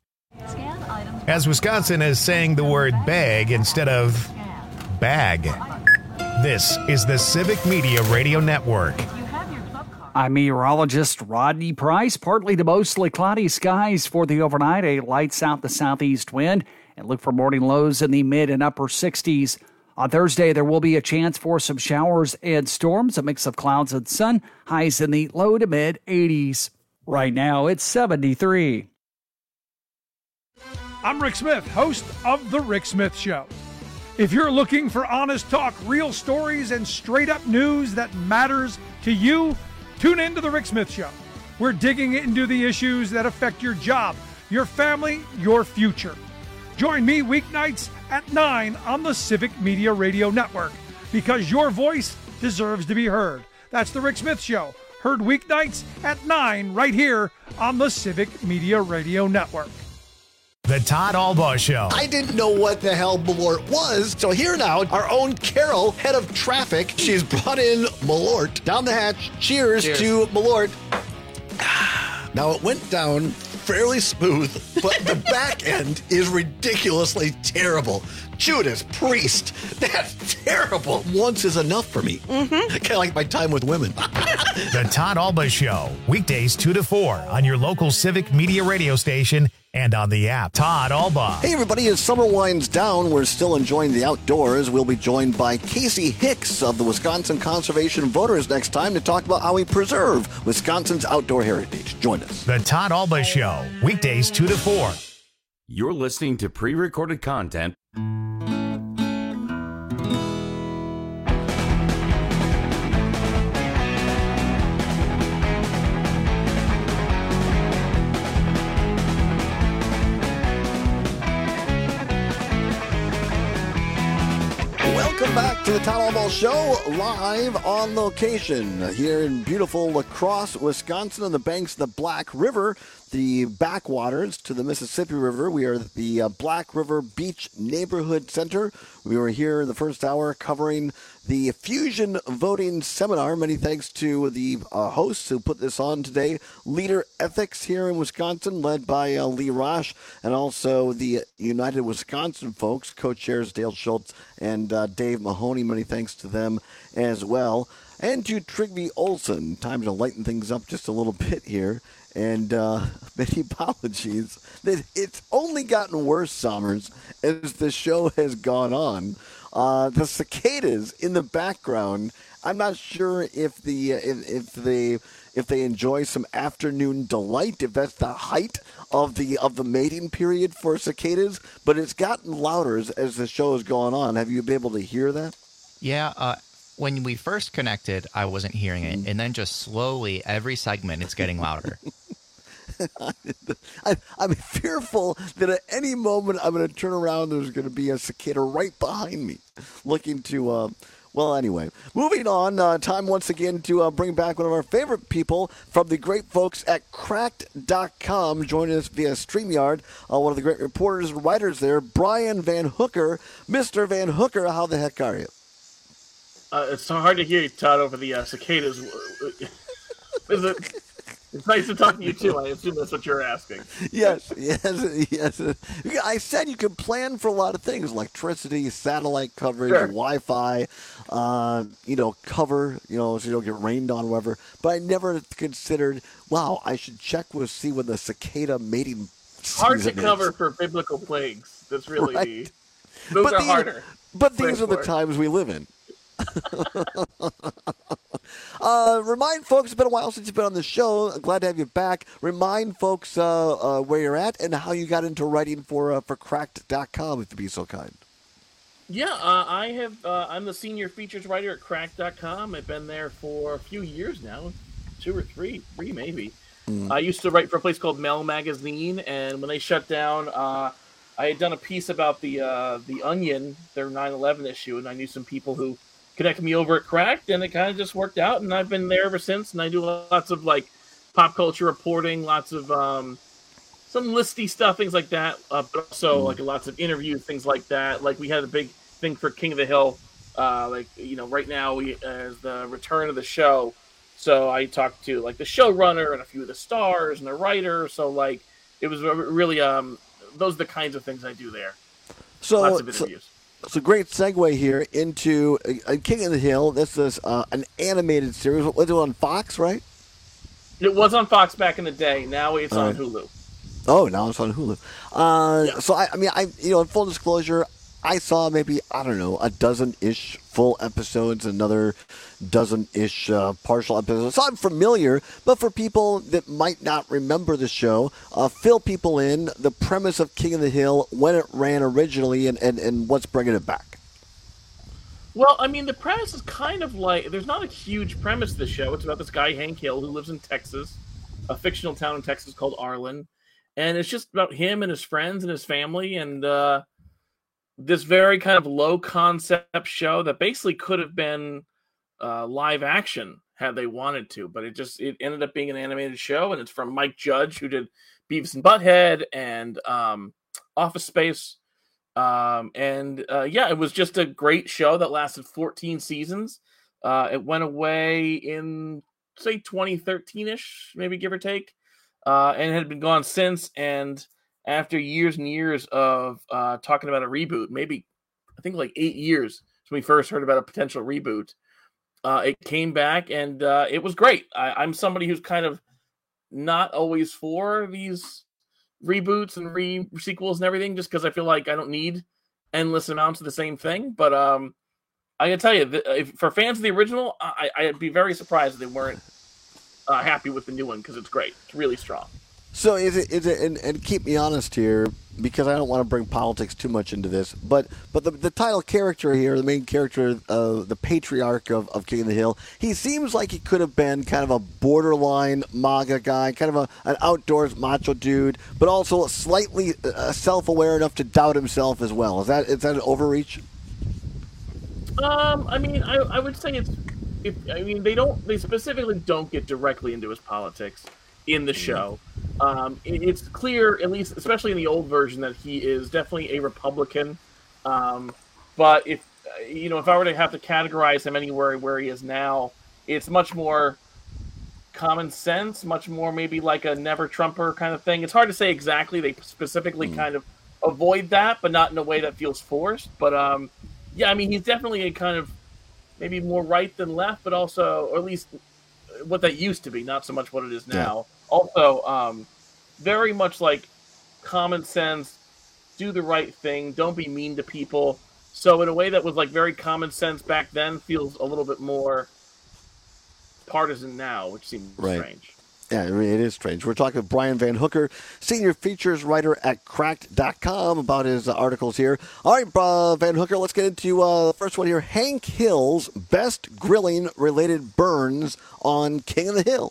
As Wisconsin is saying the word bag instead of bag. This is the Civic Media Radio Network. I'm meteorologist Rodney Price. Partly to mostly cloudy skies for the overnight, a light south to southeast wind, and look for morning lows in the mid and upper 60s. On Thursday, there will be a chance for some showers and storms, a mix of clouds and sun, highs in the low to mid 80s. Right now, it's 73. I'm Rick Smith, host of The Rick Smith Show. If you're looking for honest talk, real stories, and straight-up news that matters to you, tune in to The Rick Smith Show. We're digging into the issues that affect your job, your family, your future. Join me weeknights at 9 on the Civic Media Radio Network. because your voice deserves to be heard. That's The Rick Smith Show, heard weeknights at 9 right here on the Civic Media Radio Network. The Todd Albaugh Show. I didn't know what the hell Malort was, so here now, our own Carol, head of traffic, she's brought in Malort down the hatch. Cheers. To Malort. Now, it went down fairly smooth, but the back end is ridiculously terrible. Judas Priest, that's terrible. Once is enough for me. Kind of like my time with women. The Todd Albaugh Show, weekdays 2 to 4 on your local Civic Media radio station and on the app. Todd Albaugh. Hey, everybody, as summer winds down, we're still enjoying the outdoors. We'll be joined by Casey Hicks of the Wisconsin Conservation Voters next time to talk about how we preserve Wisconsin's outdoor heritage. Join us. The Todd Albaugh Show, weekdays 2 to 4. You're listening to pre-recorded content. Welcome back to the Todd Albaugh Show, live on location here in beautiful La Crosse, Wisconsin, on the banks of the Black River, the backwaters to the Mississippi River. We are at the Black River Beach Neighborhood Center. We were here in the first hour covering the Fusion Voting Seminar. Many thanks to the hosts who put this on today. Leader Ethics here in Wisconsin, led by Lee Rosh, and also the United Wisconsin folks, co-chairs Dale Schultz and Dave Mahoney. Many thanks to them as well. And to Trygve Olsen. Time to lighten things up just a little bit here. And many apologies that it's only gotten worse, Sommers, as the show has gone on. The cicadas in the background. I'm not sure if they enjoy some afternoon delight, if that's the height of the mating period for cicadas. But it's gotten louder as the show has gone on. Have you been able to hear that? Yeah. When we first connected, I wasn't hearing it, and then just slowly, every segment, it's getting louder. I'm fearful that at any moment I'm going to turn around, there's going to be a cicada right behind me looking to, well, anyway. Moving on, time once again to bring back one of our favorite people from the great folks at Cracked.com, joining us via StreamYard, one of the great reporters and writers there, Brian Van Hooker. Mr. Van Hooker, how the heck are you? It's so hard to hear you, Todd, over the cicadas. It's nice to talk to you, too. I assume that's what you're asking. Yes. I said you can plan for a lot of things, electricity, satellite coverage, sure. Wi-Fi, cover, so you don't get rained on, whatever. But I never considered, I should check see when the cicada mating season hard to cover for biblical plagues. That's really, right. Those are harder. But these are the times we live in. Remind folks, it's been a while since you've been on the show. Glad to have you back. Remind folks where you're at and how you got into writing for Cracked.com, if you'd be so kind. Yeah, I'm the senior features writer at Cracked.com. I've been there for a few years now, 2 or 3 maybe. I used to write for a place called Mel Magazine, and when they shut down, I had done a piece about the Onion, their 9/11 issue, and I knew some people who connected me over at Cracked, and it kind of just worked out, and I've been there ever since, and I do lots of, pop culture reporting, lots of some listy stuff, things like that, but also, lots of interviews, things like that. We had a big thing for King of the Hill, right now, as the return of the show, so I talked to, the showrunner and a few of the stars and the writer, so, it was really, those are the kinds of things I do there. So, lots of interviews. It's a great segue here into King of the Hill. This is an animated series. Was it on Fox, right? It was on Fox back in the day. Now it's on Hulu. Oh, now it's on Hulu. Yeah. So, I in full disclosure, I saw maybe, a dozen-ish full episodes, another dozen-ish partial episodes. So I'm familiar, but for people that might not remember the show, fill people in, the premise of King of the Hill, when it ran originally, and what's bringing it back. Well, the premise is kind of there's not a huge premise to the show. It's about this guy, Hank Hill, who lives in Texas, a fictional town in Texas called Arlen, and it's just about him and his friends and his family, and this very kind of low concept show that basically could have been live action had they wanted to, but it ended up being an animated show, and it's from Mike Judge, who did Beavis and Butthead and Office Space. It was just a great show that lasted 14 seasons. It went away in, say, 2013-ish, maybe give or take, and had been gone since. And after years and years of talking about a reboot, maybe I think like 8 years when we first heard about a potential reboot, it came back, and it was great. I'm somebody who's kind of not always for these reboots and sequels and everything, just because I feel like I don't need endless amounts of the same thing. But I can tell you, for fans of the original, I'd be very surprised if they weren't happy with the new one, because it's great. It's really strong. So is it and keep me honest here, because I don't want to bring politics too much into this, but the title character here, the main character, the patriarch of King of the Hill, he seems like he could have been kind of a borderline MAGA guy, kind of an outdoors macho dude, but also slightly self-aware enough to doubt himself as well. Is that an overreach? I mean, I would say they specifically don't get directly into his politics in the show. It's clear, at least, especially in the old version, that he is definitely a Republican. But if I were to have to categorize him anywhere where he is now, it's much more common sense, much more maybe like a never Trumper kind of thing. It's hard to say exactly. They specifically kind of avoid that, but not in a way that feels forced. But he's definitely a kind of maybe more right than left, but also, or at least what that used to be, not so much what it is now. Yeah. Also, very much like common sense, do the right thing, don't be mean to people. So in a way that was like very common sense back then, feels a little bit more partisan now, which seems strange. Yeah, I mean, it is strange. We're talking with Brian Van Hooker, senior features writer at Cracked.com, about his articles here. All right, Van Hooker, let's get into the first one here. Hank Hill's best grilling-related burns on King of the Hill.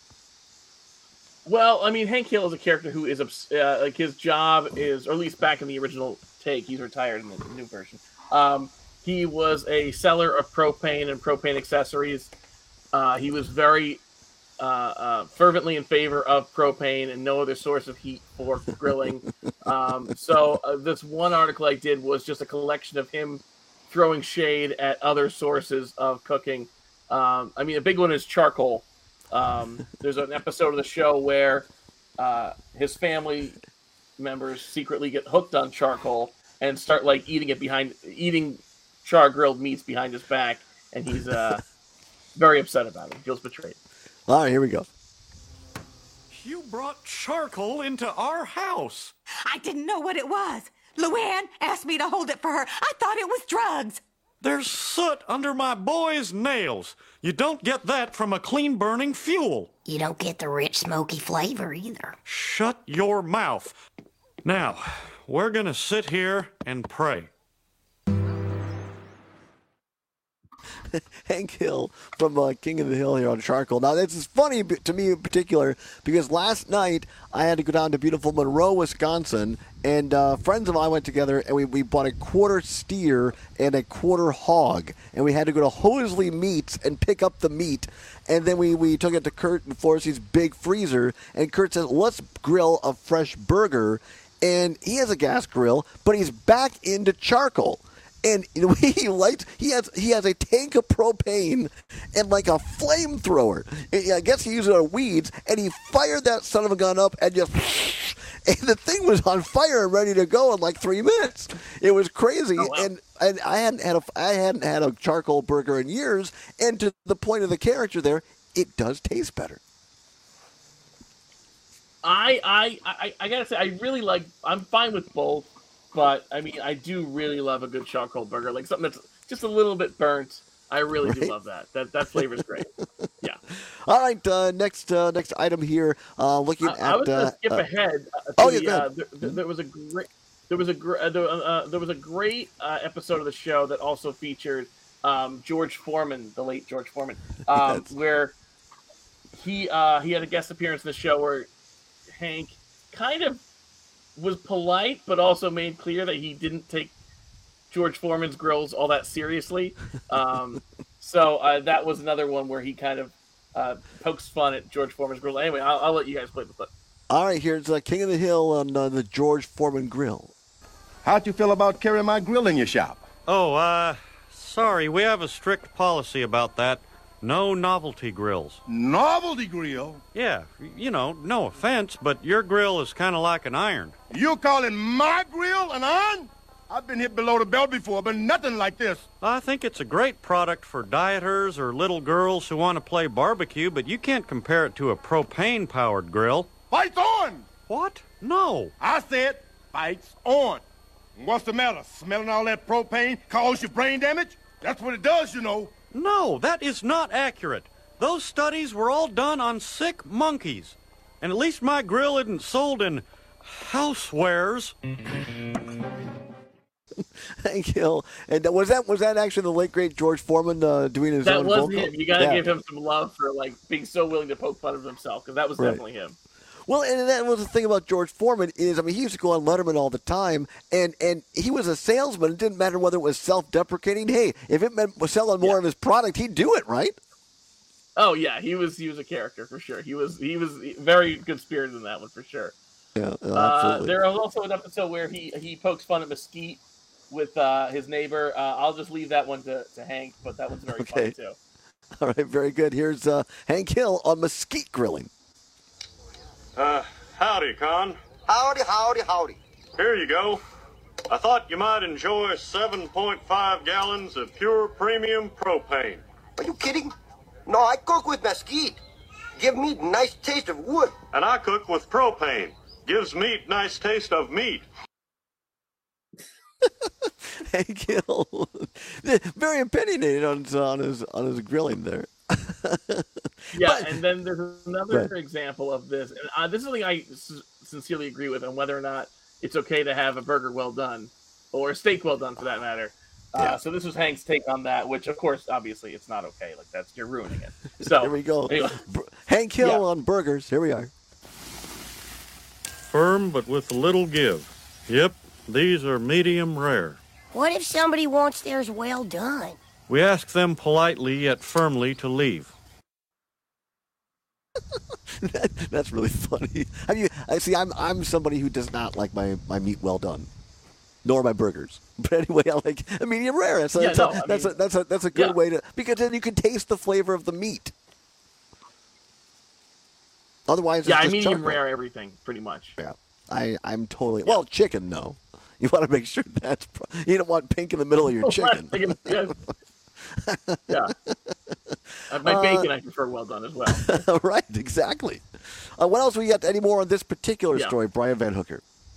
Well, I mean, Hank Hill is a character who is, like, his job is, or at least back in the original take, he's retired in the new version. He was a seller of propane and propane accessories. He was very fervently in favor of propane and no other source of heat for grilling. So this one article I did was just a collection of him throwing shade at other sources of cooking. I mean, a big one is charcoal. There's an episode of the show where his family members secretly get hooked on charcoal and start like eating char-grilled meats behind his back, and he's very upset about it. He feels betrayed. All right, here we go. You brought charcoal into our house. I didn't know what it was. Luann asked me to hold it for her. I thought it was drugs. There's soot under my boy's nails. You don't get that from a clean-burning fuel. You don't get the rich, smoky flavor either. Shut your mouth. Now, we're going to sit here and pray. Hank Hill from King of the Hill here on charcoal. Now, this is funny to me in particular because last night I had to go down to beautiful Monroe, Wisconsin, and friends of mine went together and we bought a quarter steer and a quarter hog, and we had to go to Hosley Meats and pick up the meat, and then we took it to Kurt and Florissant's big freezer, and Kurt said, let's grill a fresh burger, and he has a gas grill, but he's back into charcoal. And he has a tank of propane and like a flamethrower. I guess he used it on weeds, and he fired that son of a gun up and just, and the thing was on fire and ready to go in like 3 minutes. It was crazy, oh, wow. and I hadn't had a charcoal burger in years. And to the point of the character there, it does taste better. I gotta say, I really like. I'm fine with both. But, I mean, I do really love a good charcoal burger. Like something that's just a little bit burnt. I really do love that. That flavor's great. Yeah. All right, next item here. Looking at. I was going to skip ahead. There was a great episode of the show that also featured George Foreman, the late George Foreman, where he had a guest appearance in the show where Hank kind of was polite, but also made clear that he didn't take George Foreman's grills all that seriously. So that was another one where he kind of pokes fun at George Foreman's grill. Anyway, I'll let you guys play the clip. All right, here's King of the Hill on the George Foreman grill. How'd you feel about carrying my grill in your shop? Oh, sorry, we have a strict policy about that. No novelty grills. Novelty grill? Yeah, no offense, but your grill is kind of like an iron. You're calling my grill an iron? I've been hit below the belt before, but nothing like this. I think it's a great product for dieters or little girls who want to play barbecue, but you can't compare it to a propane-powered grill. Fights on! What? No. I said fights on. What's the matter? Smelling all that propane cause you brain damage? That's what it does, you know. No, that is not accurate. Those studies were all done on sick monkeys. And at least my grill isn't sold in housewares. Hank Hill. And was that actually the late, great George Foreman doing his own vocal? That was him. You got to give him some love for, being so willing to poke fun of himself, because that was definitely him. Well, and that was the thing about George Foreman is, he used to go on Letterman all the time, and he was a salesman. It didn't matter whether it was self-deprecating. Hey, if it meant selling more of his product, he'd do it, right? Oh yeah, he was a character for sure. He was very good spirited in that one for sure. Yeah, absolutely. There was also an episode where he pokes fun at Mesquite with his neighbor. I'll just leave that one to Hank, but that one's very funny too. All right, very good. Here's Hank Hill on Mesquite grilling. Howdy, Con. Howdy, howdy, howdy. Here you go. I thought you might enjoy 7.5 gallons of pure premium propane. Are you kidding? No, I cook with mesquite. Give meat a nice taste of wood. And I cook with propane. Gives meat nice taste of meat. Hank Hill, very opinionated on his grilling there. And then there's another example of this. And this is something I sincerely agree with on whether or not it's okay to have a burger well done or a steak well done for that matter. So this was Hank's take on that, which of course, obviously, it's not okay. You're ruining it. So here we go. Anyway. Hank Hill on burgers. Here we are. Firm, but with a little give. Yep, these are medium rare. What if somebody wants theirs well done? We ask them politely yet firmly to leave. That's really funny. I'm somebody who does not like my meat well done, nor my burgers. But anyway, I like a medium rare. That's a good way to, because then you can taste the flavor of the meat. Otherwise, it's just medium charcoal. rare everything pretty much. Yeah, I'm totally chicken. No, you want to make sure you don't want pink in the middle of your chicken. My bacon I prefer well done as well. Right, exactly. What else we got? Any more on this particular story, Brian Van Hooker?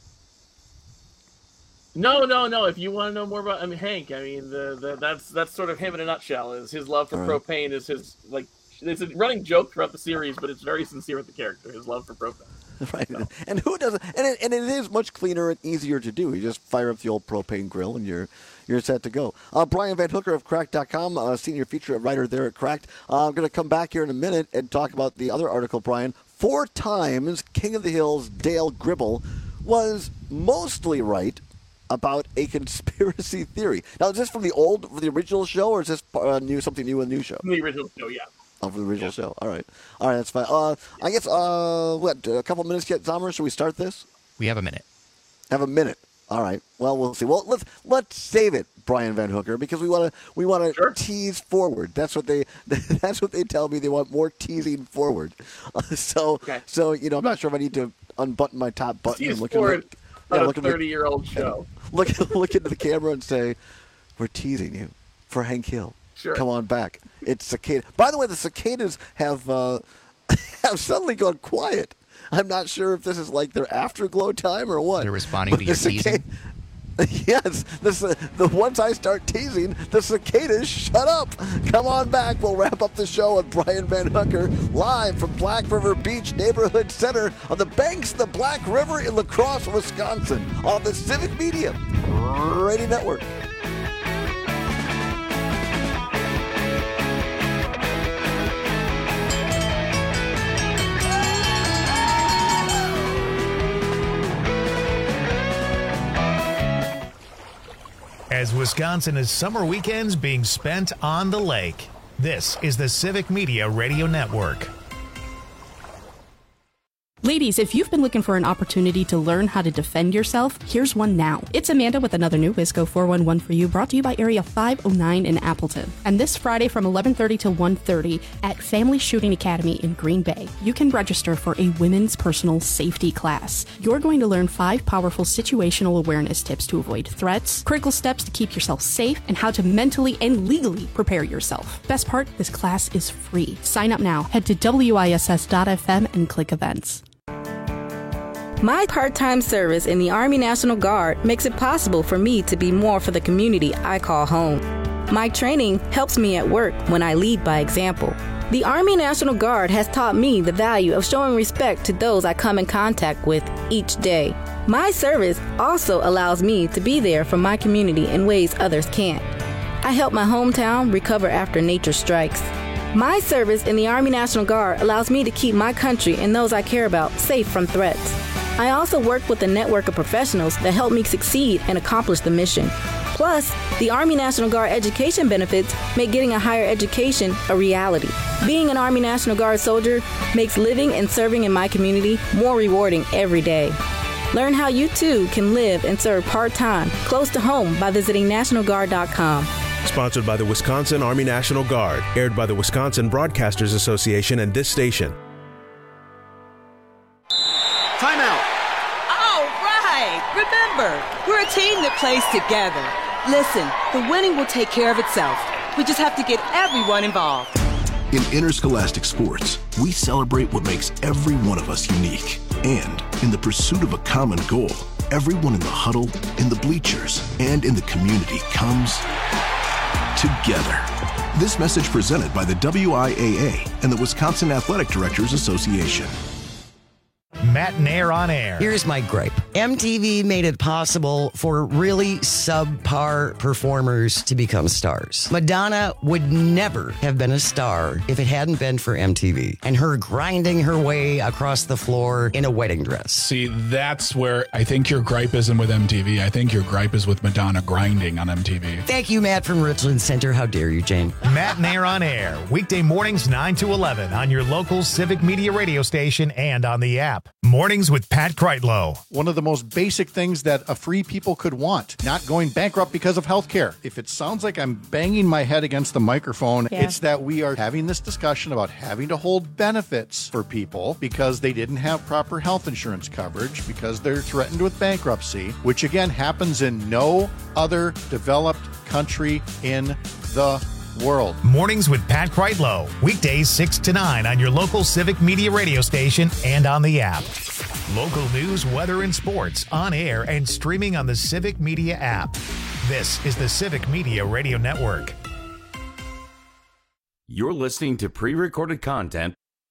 No. If you want to know more about, Hank. That's sort of him in a nutshell. Is his love for propane is his it's a running joke throughout the series, but it's very sincere with the character. His love for propane. Right, and who doesn't? And it is much cleaner and easier to do. You just fire up the old propane grill, and you're set to go. Brian Van Hooker of Cracked.com, senior feature writer there at Cracked. I'm going to come back here in a minute and talk about the other article, Brian. 4 times King of the Hill's Dale Gribble was mostly right about a conspiracy theory. Now, is this from the original show, or is this something new in the new show? From the original show, yeah. Oh, from the original show. All right, that's fine. I guess, a couple minutes yet, Zomer? Should we start this? We have a minute. Have a minute. All right. Well, we'll see. Well, let's save it, Brian Van Hooker, because we want to tease forward. That's what they tell me. They want more teasing forward. So I'm not sure if I need to unbutton my top button tease and look forward at a 30-year-old show. Look into the camera and say, "We're teasing you for Hank Hill. Sure. Come on back. It's cicada." By the way, the cicadas have suddenly gone quiet. I'm not sure if this is like their afterglow time or what. They're responding to your teasing. Yes. Once I start teasing, the cicadas shut up. Come on back. We'll wrap up the show with Brian Van Hooker live from Black River Beach Neighborhood Center on the banks of the Black River in La Crosse, Wisconsin on the Civic Media Radio Network. as Wisconsin has summer weekends being spent on the lake. This is the Civic Media Radio Network. Ladies, if you've been looking for an opportunity to learn how to defend yourself, here's one now. It's Amanda with another new Wisco 411 for you, brought to you by Area 509 in Appleton. And this Friday from 11:30 to 1:30 at Family Shooting Academy in Green Bay, you can register for a women's personal safety class. You're going to learn 5 powerful situational awareness tips to avoid threats, critical steps to keep yourself safe, and how to mentally and legally prepare yourself. Best part, this class is free. Sign up now. Head to wiss.fm and click events. My part-time service in the Army National Guard makes it possible for me to be more for the community I call home. My training helps me at work when I lead by example. The Army National Guard has taught me the value of showing respect to those I come in contact with each day. My service also allows me to be there for my community in ways others can't. I help my hometown recover after nature strikes. My service in the Army National Guard allows me to keep my country and those I care about safe from threats. I also work with a network of professionals that help me succeed and accomplish the mission. Plus, the Army National Guard education benefits make getting a higher education a reality. Being an Army National Guard soldier makes living and serving in my community more rewarding every day. Learn how you too can live and serve part-time close to home by visiting NationalGuard.com. Sponsored by the Wisconsin Army National Guard. Aired by the Wisconsin Broadcasters Association and this station. Timeout. All right. Remember, we're a team that plays together. Listen, the winning will take care of itself. We just have to get everyone involved. In interscholastic sports, we celebrate what makes every one of us unique. And in the pursuit of a common goal, everyone in the huddle, in the bleachers, and in the community comes together. This message presented by the WIAA and the Wisconsin Athletic Directors Association. Matt Nair on air. Here's my gripe. MTV made it possible for really subpar performers to become stars. Madonna would never have been a star if it hadn't been for MTV and her grinding her way across the floor in a wedding dress. See, that's where I think your gripe isn't with MTV. I think your gripe is with Madonna grinding on MTV. Thank you, Matt from Richland Center. How dare you, Jane? Matt Nair on air. Weekday mornings 9 to 11 on your local Civic Media radio station and on the app. Mornings with Pat Kreitlow. One of the most basic things that a free people could want, not going bankrupt because of health care. If it sounds like I'm banging my head against the microphone, it's that we are having this discussion about having to hold benefits for people because they didn't have proper health insurance coverage, because they're threatened with bankruptcy, which again happens in no other developed country in the world. Mornings with Pat Kreitlow. Weekdays 6 to 9 on your local Civic Media radio station and on the app. Local news, weather, and sports on air and streaming on the Civic Media app. This is the Civic Media Radio Network. You're listening to pre-recorded content.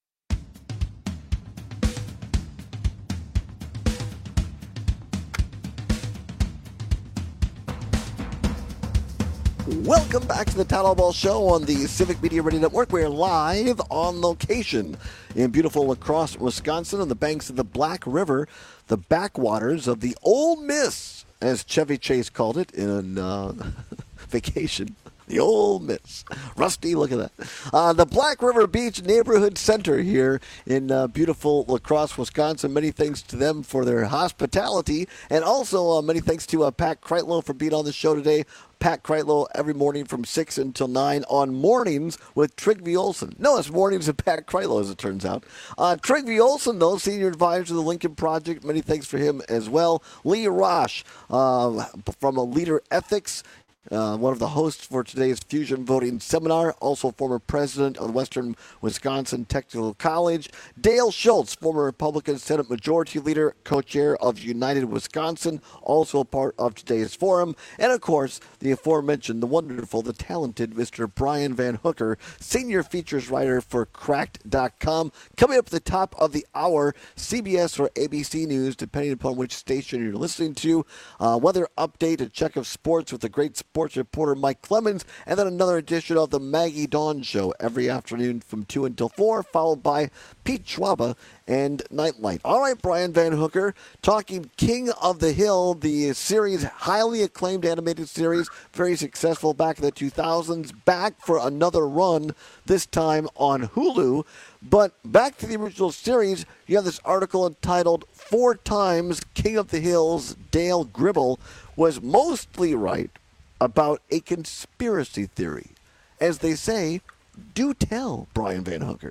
Welcome back to the Town Hall Ball Show on the Civic Media Radio Network. We're live on location in beautiful La Crosse, Wisconsin, on the banks of the Black River, the backwaters of the Ole Miss, as Chevy Chase called it in Vacation. The Ole Miss. Rusty, look at that. The Black River Beach Neighborhood Center here in beautiful La Crosse, Wisconsin. Many thanks to them for their hospitality. And also many thanks to Pat Kreitlow for being on the show today. Pat Kreitlow every morning from 6 until 9 on Mornings with Trygve Olsen. No, it's Mornings with Pat Kreitlow, as it turns out. Trygve Olsen, though, Senior Advisor of the Lincoln Project. Many thanks for him as well. Lee Rosh from Leader Ethics. One of the hosts for today's Fusion Voting Seminar, also former president of Western Wisconsin Technical College. Dale Schultz, former Republican Senate Majority Leader, co-chair of United Wisconsin, also part of today's forum. And, of course, the aforementioned, the wonderful, the talented Mr. Brian Van Hooker, senior features writer for Cracked.com. Coming up at the top of the hour, CBS or ABC News, depending upon which station you're listening to. Weather update, a check of sports with the great sports reporter Mike Clemens, and then another edition of the Maggie Dawn Show every afternoon from 2 until 4, followed by Pete Schwaba and Nightlight. All right, Brian Van Hooker, talking King of the Hill, the series, highly acclaimed animated series, very successful back in the 2000s, back for another run, this time on Hulu. But back to the original series, you have this article entitled 4 Times King of the Hill's Dale Gribble was mostly right about a conspiracy theory. As they say, do tell, Brian Van Hooker.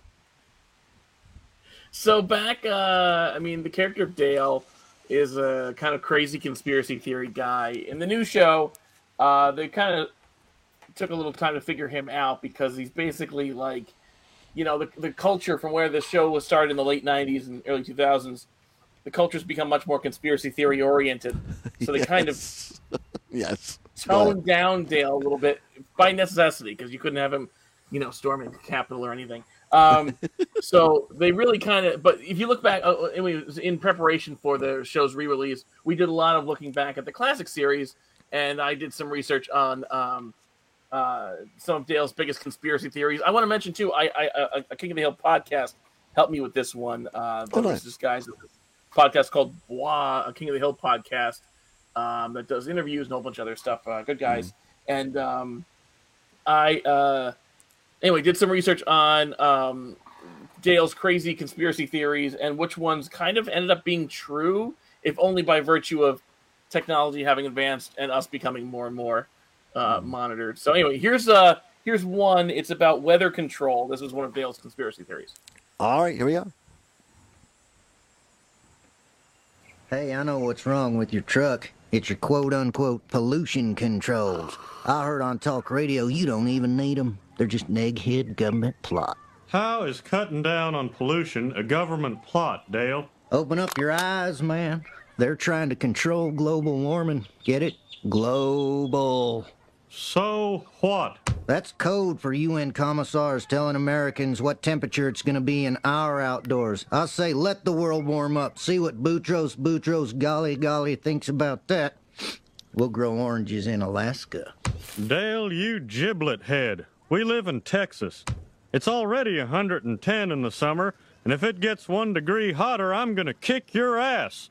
So back, the character of Dale is a kind of crazy conspiracy theory guy. In the new show, they kind of took a little time to figure him out because he's basically like, the culture from where the show was started in the late 90s and early 2000s, the culture's become much more conspiracy theory oriented. So they kind of toned down Dale a little bit by necessity because you couldn't have him, storming the Capitol or anything. So they really kind of, but if you look back, in preparation for the show's re-release, we did a lot of looking back at the classic series, and I did some research on some of Dale's biggest conspiracy theories. I want to mention too, a King of the Hill podcast helped me with this one. There's this guy's podcast called Bois, a King of the Hill podcast that does interviews and a whole bunch of other stuff. Good guys. And I did some research on Dale's crazy conspiracy theories and which ones kind of ended up being true, if only by virtue of technology having advanced and us becoming more and more monitored. So anyway, here's one. It's about weather control. This is one of Dale's conspiracy theories. All right, here we are. Hey, I know what's wrong with your truck. It's your quote-unquote pollution controls. I heard on talk radio you don't even need them. They're just an egghead government plot. How is cutting down on pollution a government plot, Dale? Open up your eyes, man. They're trying to control global warming. Get it? Global. So what? That's code for UN commissars telling Americans what temperature it's going to be in our outdoors. I say let the world warm up. See what Boutros golly thinks about that. We'll grow oranges in Alaska. Dale, you giblet head. We live in Texas. It's already 110 in the summer, and if it gets 1 degree hotter, I'm going to kick your ass.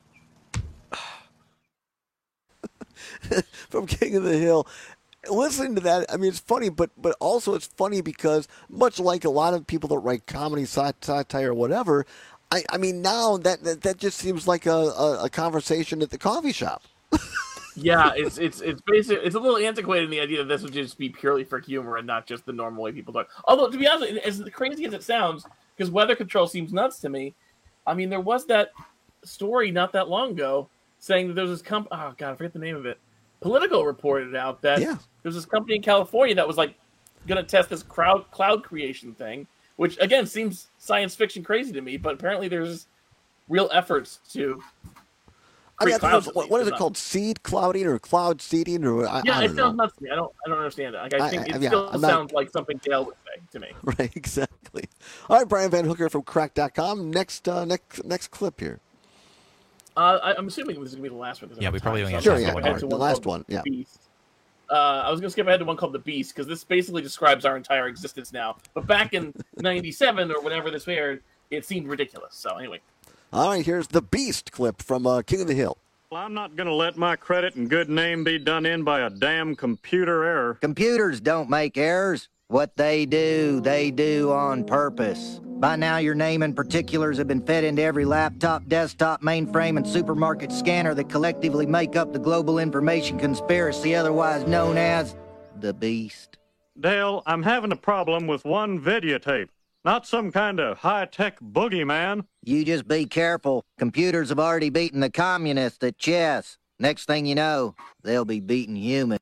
From King of the Hill. Listening to that, it's funny, but also it's funny because much like a lot of people that write comedy, satire, or whatever, now that just seems like a conversation at the coffee shop. Yeah, it's basically, it's a little antiquated in the idea that this would just be purely for humor and not just the normal way people talk. Although, to be honest, as crazy as it sounds, because weather control seems nuts to me, there was that story not that long ago saying that there was this company, oh God, I forget the name of it. Politico reported out that there was this company in California that was like going to test this cloud creation thing, which again seems science fiction crazy to me, but apparently there's real efforts to create clouds. What is it called? Seed clouding or cloud seeding? Or I it sounds nuts to me. I don't understand it. I think it still sounds like something Dale would say to me. Right, exactly. All right, Brian Van Hooker from Crack.com. Next clip here. I'm assuming this is going to be the last one. Yeah, we probably only have the last one. Yeah. Beast. I was going to skip ahead to one called The Beast, because this basically describes our entire existence now. But back in 97 or whenever this aired, it seemed ridiculous. So anyway. All right, here's The Beast clip from King of the Hill. Well, I'm not going to let my credit and good name be done in by a damn computer error. Computers don't make errors. What they do on purpose. By now, your name and particulars have been fed into every laptop, desktop, mainframe, and supermarket scanner that collectively make up the global information conspiracy, otherwise known as the Beast. Dale, I'm having a problem with one videotape, not some kind of high-tech boogeyman. You just be careful. Computers have already beaten the communists at chess. Next thing you know, they'll be beating humans.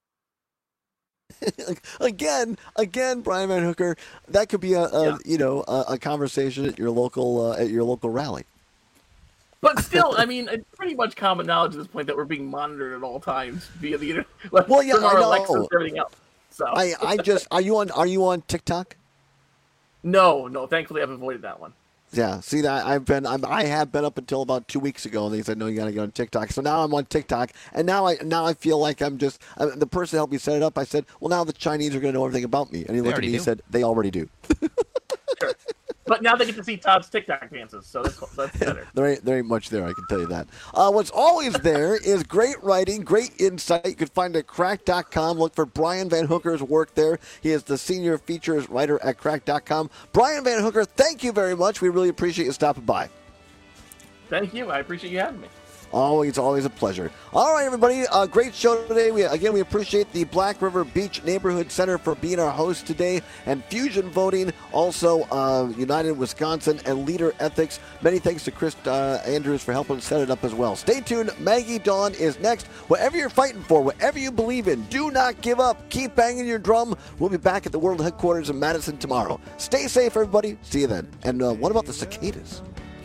Again, Brian Van Hooker, that could be a conversation at your local rally. But still, it's pretty much common knowledge at this point that we're being monitored at all times via the internet. Well, yeah, from our I know. Alexas and everything else. So are you on TikTok? No. Thankfully, I've avoided that one. Yeah, see that I have been up until about 2 weeks ago, and they said no, you got to get on TikTok. So now I'm on TikTok, and now I feel like I'm just the person that helped me set it up. I said, well, now the Chinese are going to know everything about me, and he looked at me and said, they already do. Sure. But now they get to see Todd's TikTok dances, so that's better. There ain't much there, I can tell you that. What's always there is great writing, great insight. You can find it at crack.com. Look for Brian Van Hooker's work there. He is the senior features writer at crack.com. Brian Van Hooker, thank you very much. We really appreciate you stopping by. Thank you. I appreciate you having me. Always a pleasure. All right, everybody, great show today. We appreciate the Black River Beach Neighborhood Center for being our host today, and Fusion Voting, also United Wisconsin, and Leader Ethics. Many thanks to Chris Andrews for helping set it up as well. Stay tuned. Maggie Dawn is next. Whatever you're fighting for, whatever you believe in, do not give up. Keep banging your drum. We'll be back at the World Headquarters in Madison tomorrow. Stay safe, everybody. See you then. And what about the cicadas?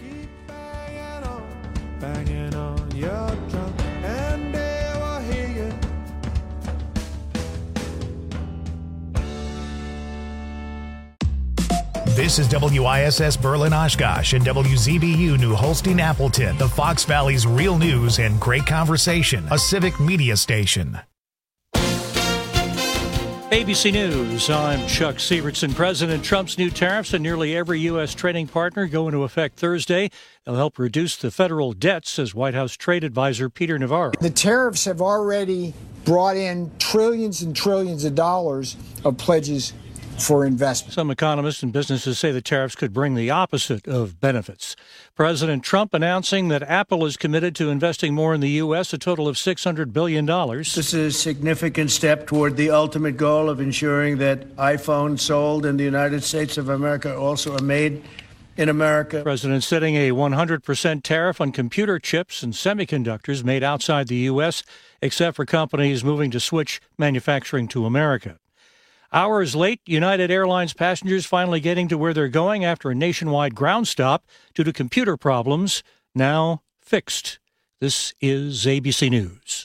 Banging on your drum, and they will hear you. This is WISS Berlin Oshkosh and WZBU New Holstein Appleton, the Fox Valley's real news and great conversation, a civic media station. ABC News, I'm Chuck Sievertson. President Trump's new tariffs on nearly every U.S. trading partner go into effect Thursday. They'll help reduce the federal debt, says White House trade advisor Peter Navarro. The tariffs have already brought in trillions and trillions of dollars of pledges for investment. Some economists and businesses say the tariffs could bring the opposite of benefits. President Trump announcing that Apple is committed to investing more in the U.S., a total of $600 billion. This is a significant step toward the ultimate goal of ensuring that iPhones sold in the United States of America also are made in America. The president setting a 100% tariff on computer chips and semiconductors made outside the U.S., except for companies moving to switch manufacturing to America. Hours late, United Airlines passengers finally getting to where they're going after a nationwide ground stop due to computer problems, now fixed. This is ABC News.